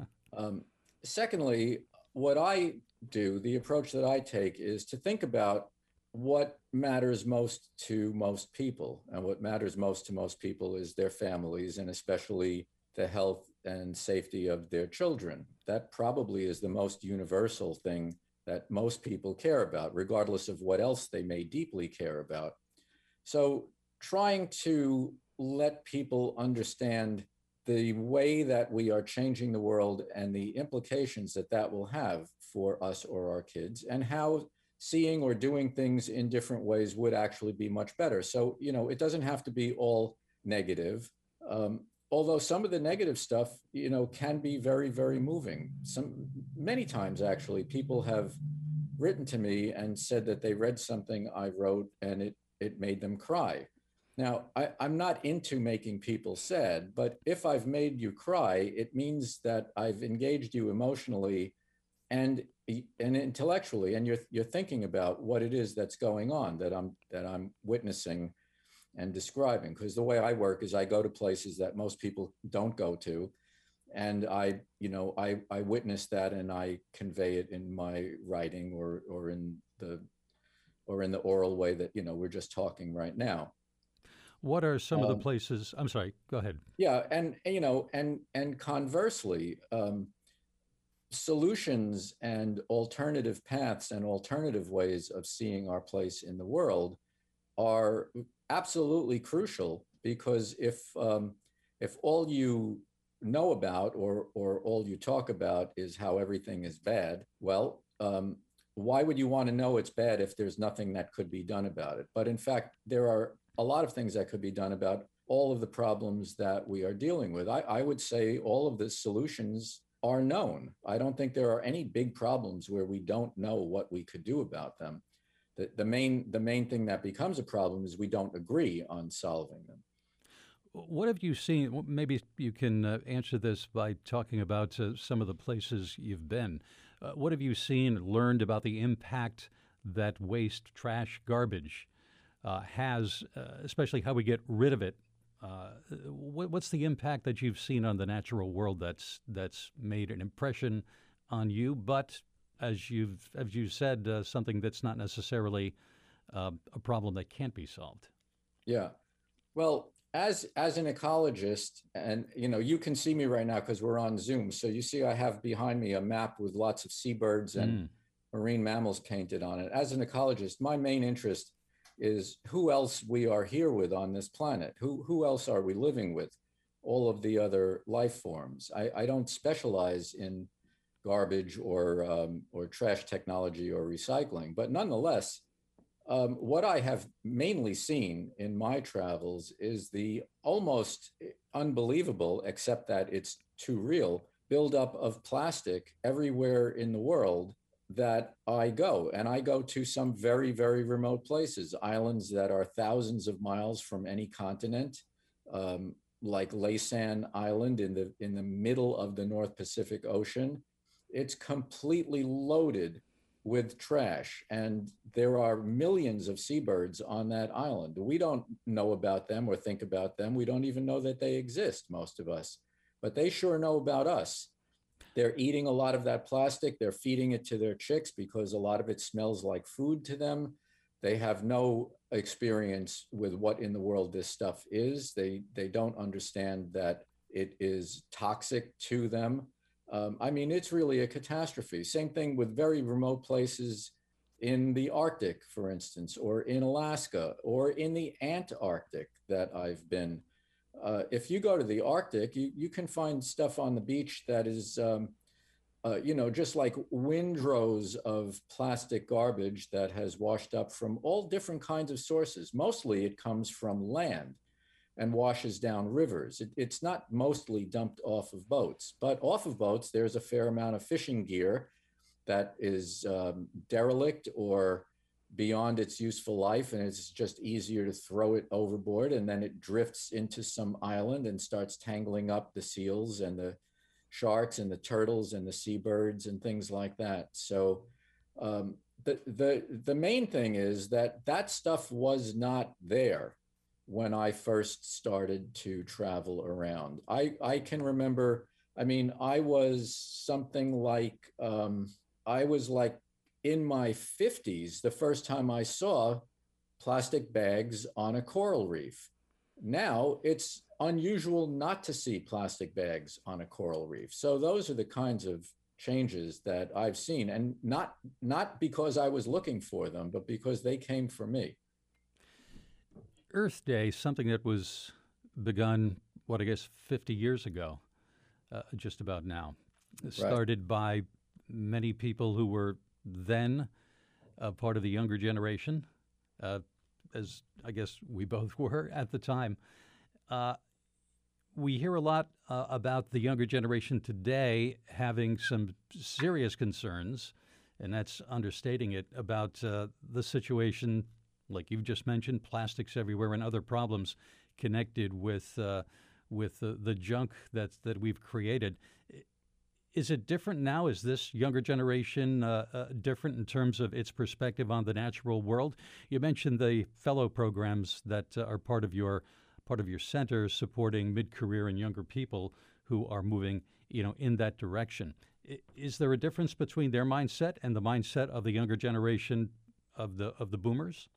Secondly, what I do, the approach that I take, is to think about what matters most to most people. And what matters most to most people is their families, and especially the health and safety of their children. That probably is the most universal thing that most people care about, regardless of what else they may deeply care about. So trying to let people understand the way that we are changing the world and the implications that that will have for us or our kids, and how seeing or doing things in different ways would actually be much better. So, it doesn't have to be all negative. Although some of the negative stuff, can be very, very moving. Many times, actually, people have written to me and said that they read something I wrote and it made them cry. Now, I'm not into making people sad, but if I've made you cry, it means that I've engaged you emotionally and intellectually, and you're thinking about what it is that's going on that I'm witnessing and describing. Because the way I work is I go to places that most people don't go to, and I witness that and I convey it in my writing or in the oral way that we're just talking right now. What are some of the places? I'm sorry, go ahead. Yeah, and conversely, solutions and alternative paths and alternative ways of seeing our place in the world are absolutely crucial, because if all you know about or all you talk about is how everything is bad, well, why would you want to know it's bad if there's nothing that could be done about it? But in fact, there are a lot of things that could be done about all of the problems that we are dealing with. I would say all of the solutions are known. I don't think there are any big problems where we don't know what we could do about them. The main thing that becomes a problem is we don't agree on solving them. What have you seen? Maybe you can answer this by talking about some of the places you've been. What have you seen, learned about the impact that waste, trash, garbage has, especially how we get rid of it? What's the impact that you've seen on the natural world that's made an impression on you? But as you said, something that's not necessarily a problem that can't be solved. Yeah. Well, as an ecologist, and you can see me right now because we're on Zoom. So you see I have behind me a map with lots of seabirds and marine mammals painted on it. As an ecologist, my main interest is who else we are here with on this planet. Who else are we living with? All of the other life forms. I don't specialize in garbage or trash technology or recycling, but nonetheless, what I have mainly seen in my travels is the almost unbelievable, except that it's too real, buildup of plastic everywhere in the world that I go. And I go to some very, very remote places, islands that are thousands of miles from any continent, like Laysan Island in the middle of the North Pacific Ocean. It's completely loaded with trash, and there are millions of seabirds on that island. We don't know about them or think about them. We don't even know that they exist, most of us, but they sure know about us. They're eating a lot of that plastic. They're feeding it to their chicks because a lot of it smells like food to them. They have no experience with what in the world this stuff is. They don't understand that it is toxic to them. I mean, it's really a catastrophe. Same thing with very remote places in the Arctic, for instance, or in Alaska, or in the Antarctic that I've been. If you go to the Arctic, you can find stuff on the beach that is, just like windrows of plastic garbage that has washed up from all different kinds of sources. Mostly it comes from land and washes down rivers. It's not mostly dumped off of boats, but off of boats, there's a fair amount of fishing gear that is derelict or beyond its useful life, and it's just easier to throw it overboard, and then it drifts into some island and starts tangling up the seals and the sharks and the turtles and the seabirds and things like that. So the main thing is that stuff was not there when I first started to travel around. I can remember, I mean, I was something like, I was like in my 50s the first time I saw plastic bags on a coral reef. Now it's unusual not to see plastic bags on a coral reef. So those are the kinds of changes that I've seen, and not because I was looking for them, but because they came for me. Earth Day, something that was begun, 50 years ago, just about now. Started by many people who were then part of the younger generation, as I guess we both were at the time. We hear a lot about the younger generation today having some serious concerns, and that's understating it, about the situation, like you've just mentioned, plastics everywhere and other problems connected with the junk that we've created. Is it different now? Is this younger generation different in terms of its perspective on the natural world? You mentioned the fellow programs that are part of your center, supporting mid-career and younger people who are moving, in that direction. Is there a difference between their mindset and the mindset of the younger generation of the boomers?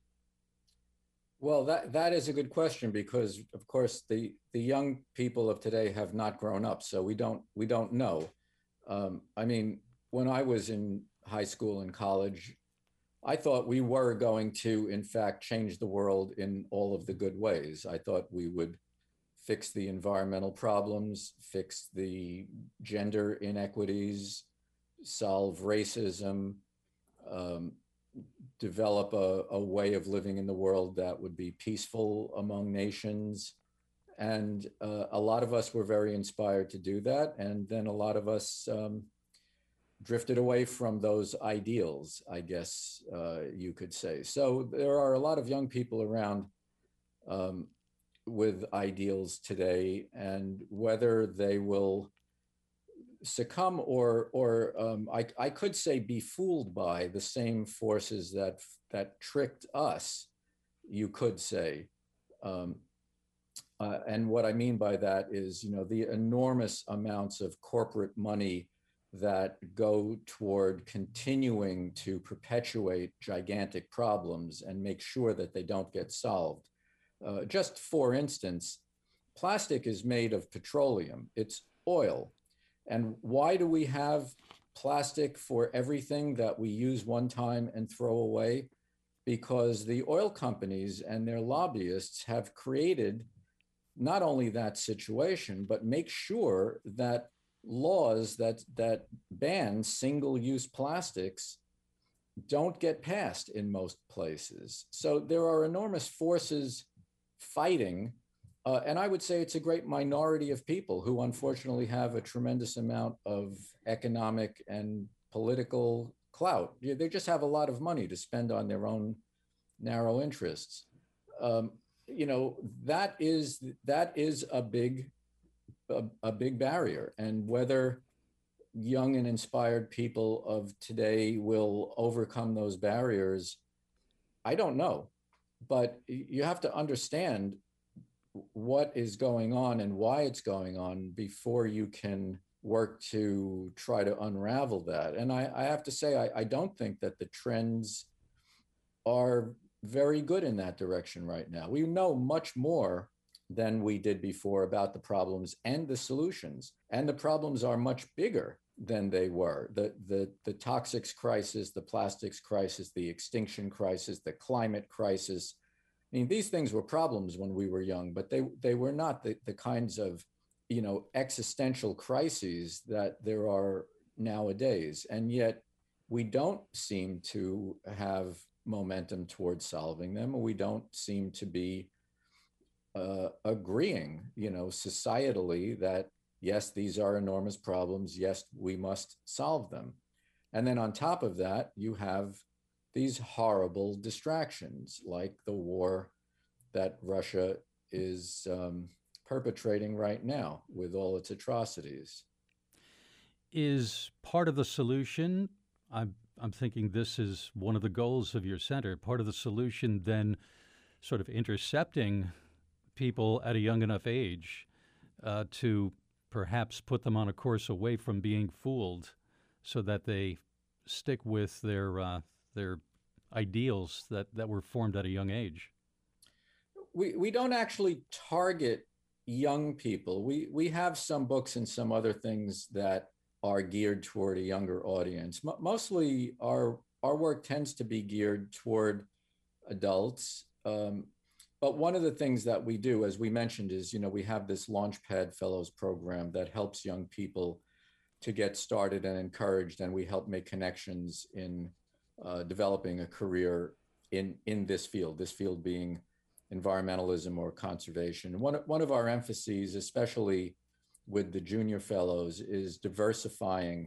Well, that is a good question, because of course the young people of today have not grown up, so we don't know. I mean, when I was in high school and college, I thought we were going to, in fact, change the world in all of the good ways. I thought we would fix the environmental problems, fix the gender inequities, solve racism, um, develop a way of living in the world that would be peaceful among nations. And a lot of us were very inspired to do that. And then a lot of us drifted away from those ideals, I guess you could say. So there are a lot of young people around with ideals today, and whether they will succumb or I could say be fooled by the same forces that tricked us, you could say. And what I mean by that is, the enormous amounts of corporate money that go toward continuing to perpetuate gigantic problems and make sure that they don't get solved. Just for instance, plastic is made of petroleum, it's oil. And why do we have plastic for everything that we use one time and throw away? Because the oil companies and their lobbyists have created not only that situation, but make sure that laws that ban single-use plastics don't get passed in most places. So there are enormous forces fighting, and I would say it's a great minority of people who unfortunately have a tremendous amount of economic and political clout. They just have a lot of money to spend on their own narrow interests. That is a big barrier, and whether young and inspired people of today will overcome those barriers, I don't know. But you have to understand what is going on and why it's going on before you can work to try to unravel that. And I have to say, I don't think that the trends are very good in that direction right now. We know much more than we did before about the problems and the solutions. And the problems are much bigger than they were. The toxics crisis, the plastics crisis, the extinction crisis, the climate crisis. I mean, these things were problems when we were young, but they were not the kinds of, existential crises that there are nowadays. And yet we don't seem to have momentum towards solving them. We don't seem to be agreeing, societally that, yes, these are enormous problems. Yes, we must solve them. And then on top of that, you have these horrible distractions like the war that Russia is perpetrating right now with all its atrocities. Is part of the solution, I'm thinking this is one of the goals of your center, part of the solution then sort of intercepting people at a young enough age to perhaps put them on a course away from being fooled so that they stick with their ideals that were formed at a young age? We don't actually target young people. We have some books and some other things that are geared toward a younger audience. Mostly our work tends to be geared toward adults. But one of the things that we do, as we mentioned, is, we have this Launchpad Fellows program that helps young people to get started and encouraged, and we help make connections in developing a career in this field being environmentalism or conservation. One of our emphases, especially with the junior fellows, is diversifying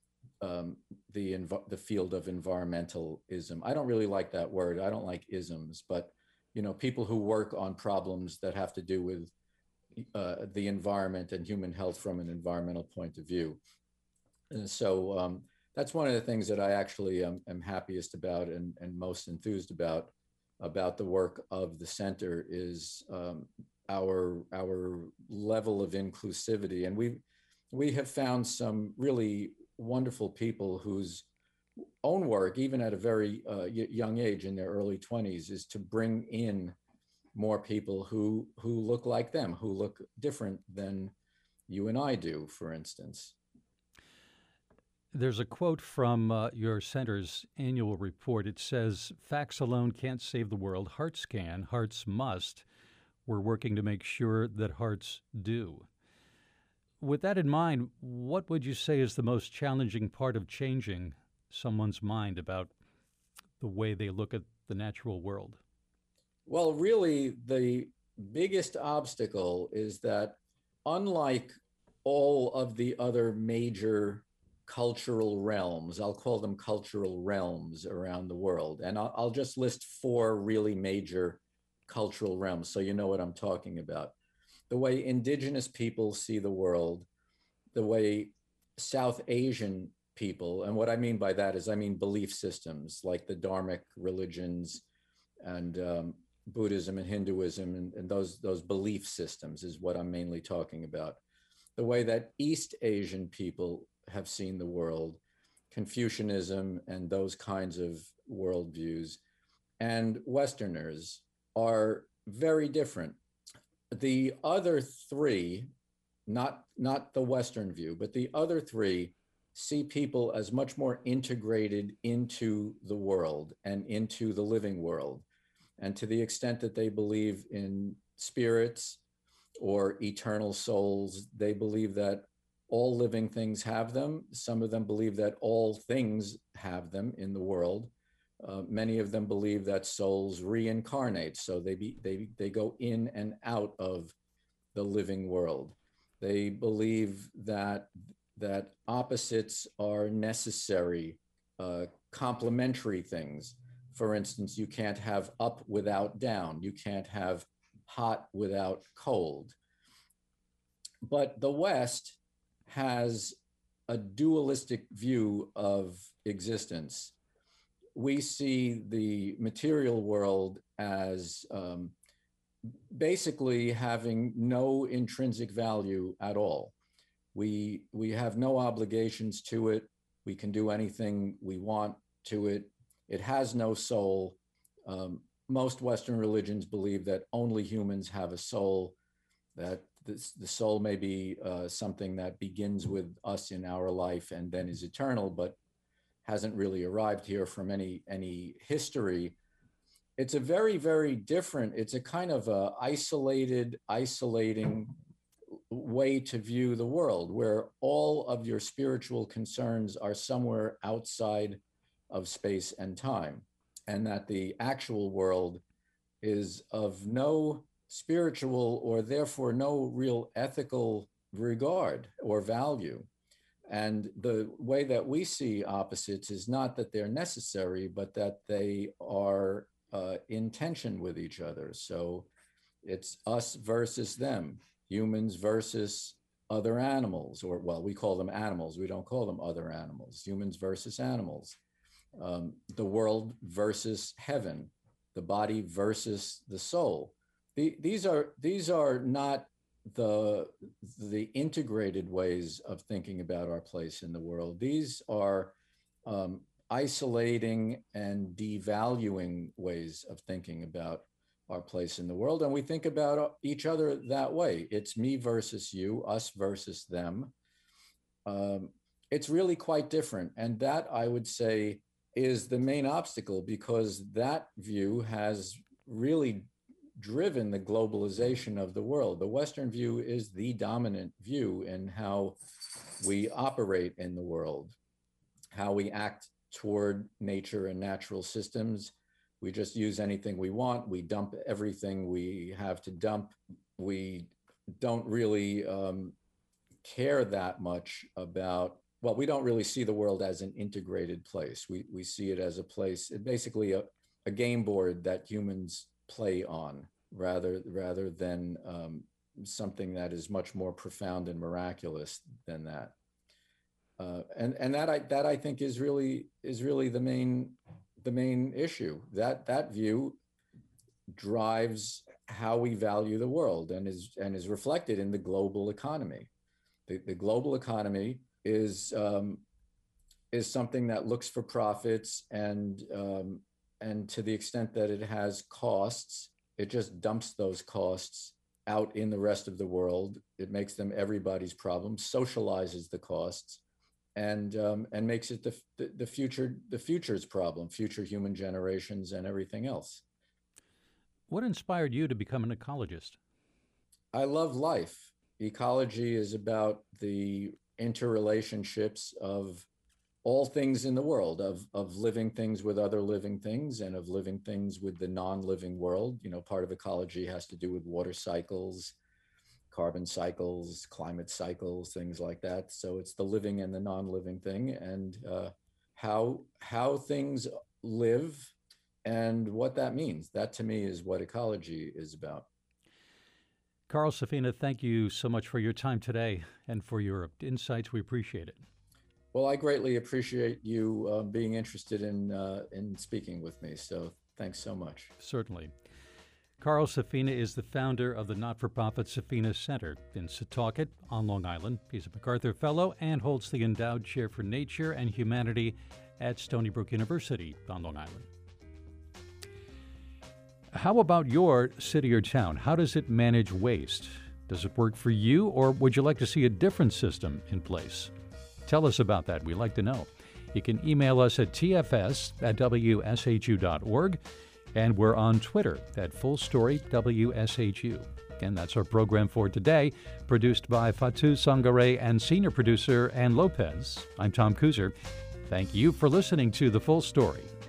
the field of environmentalism. I don't really like that word. I don't like isms, but people who work on problems that have to do with the environment and human health from an environmental point of view. And so that's one of the things that I actually am happiest about and most enthused about the work of the center is our level of inclusivity. And we have found some really wonderful people whose own work, even at a very young age, in their early 20s, is to bring in more people who look like them, who look different than you and I do, for instance. There's a quote from your center's annual report. It says, "Facts alone can't save the world. Hearts can. Hearts must. we're working to make sure that hearts do. With that in mind, what would you say is the most challenging part of changing someone's mind about the way they look at the natural world? Well, really, the biggest obstacle is that, unlike all of the other major cultural realms, I'll call them cultural realms around the world, and I'll just list four really major cultural realms so you know what I'm talking about. The way indigenous people see the world, the way South Asian people, and what I mean by that is I mean belief systems like the Dharmic religions and Buddhism and Hinduism and those belief systems is what I'm mainly talking about. The way that East Asian people have seen the world, Confucianism and those kinds of worldviews, and Westerners are very different. The other three, not the Western view, but the other three see people as much more integrated into the world and into the living world. And to the extent that they believe in spirits or eternal souls, they believe that all living things have them. Some of them believe that all things have them in the world. Many of them believe that souls reincarnate, so they go in and out of the living world. They believe that opposites are necessary, complementary things. For instance, you can't have up without down. You can't have hot without cold. But the West has a dualistic view of existence. We see the material world as basically having no intrinsic value at all. We have no obligations to it. We can do anything we want to it. It has no soul. Most Western religions believe that only humans have a soul, that the soul may be something that begins with us in our life and then is eternal, but hasn't really arrived here from any history. It's a very, very different, it's a kind of a isolating way to view the world, where all of your spiritual concerns are somewhere outside of space and time, and that the actual world is of no spiritual or therefore no real ethical regard or value. And the way that we see opposites is not that they're necessary, but that they are in tension with each other. So it's us versus them, humans versus other animals, or well, we call them animals. We don't call them other animals. Humans versus animals. The world versus heaven, the body versus the soul. These are not the integrated ways of thinking about our place in the world. These are isolating and devaluing ways of thinking about our place in the world. And we think about each other that way. It's me versus you, us versus them. It's really quite different. And that, I would say, is the main obstacle, because that view has really driven the globalization of the world. The Western view is the dominant view in how we operate in the world, how we act toward nature and natural systems. We just use anything we want. We dump everything we have to dump. We don't really care that much about, well, we don't really see the world as an integrated place. We see it as a place, basically a game board that humans play on, rather than something that is much more profound and miraculous than that. And that I think is really the main issue. That view drives how we value the world and is reflected in the global economy. The global economy is something that looks for profits, and to the extent that it has costs, it just dumps those costs out in the rest of the world. It makes them everybody's problem, socializes the costs, and makes it the future's problem, future human generations and everything else. What inspired you to become an ecologist? I love life. Ecology is about the interrelationships of all things in the world, of living things with other living things and of living things with the non-living world. You know, part of ecology has to do with water cycles, carbon cycles, climate cycles, things like that. So it's the living and the non-living thing, and how things live and what that means. That to me is what ecology is about. Carl Safina, thank you so much for your time today and for your insights. We appreciate it. Well, I greatly appreciate you being interested in speaking with me. So thanks so much. Certainly. Carl Safina is the founder of the not-for-profit Safina Center in Setauket on Long Island. He's a MacArthur Fellow and holds the Endowed Chair for Nature and Humanity at Stony Brook University on Long Island. How about your city or town? How does it manage waste? Does it work for you, or would you like to see a different system in place? Tell us about that. We'd like to know. You can email us at tfs@wshu.org, and we're on Twitter at FullStoryWSHU. Again, that's our program for today, produced by Fatu Sangare and senior producer Ann Lopez. I'm Tom Kuser. Thank you for listening to The Full Story.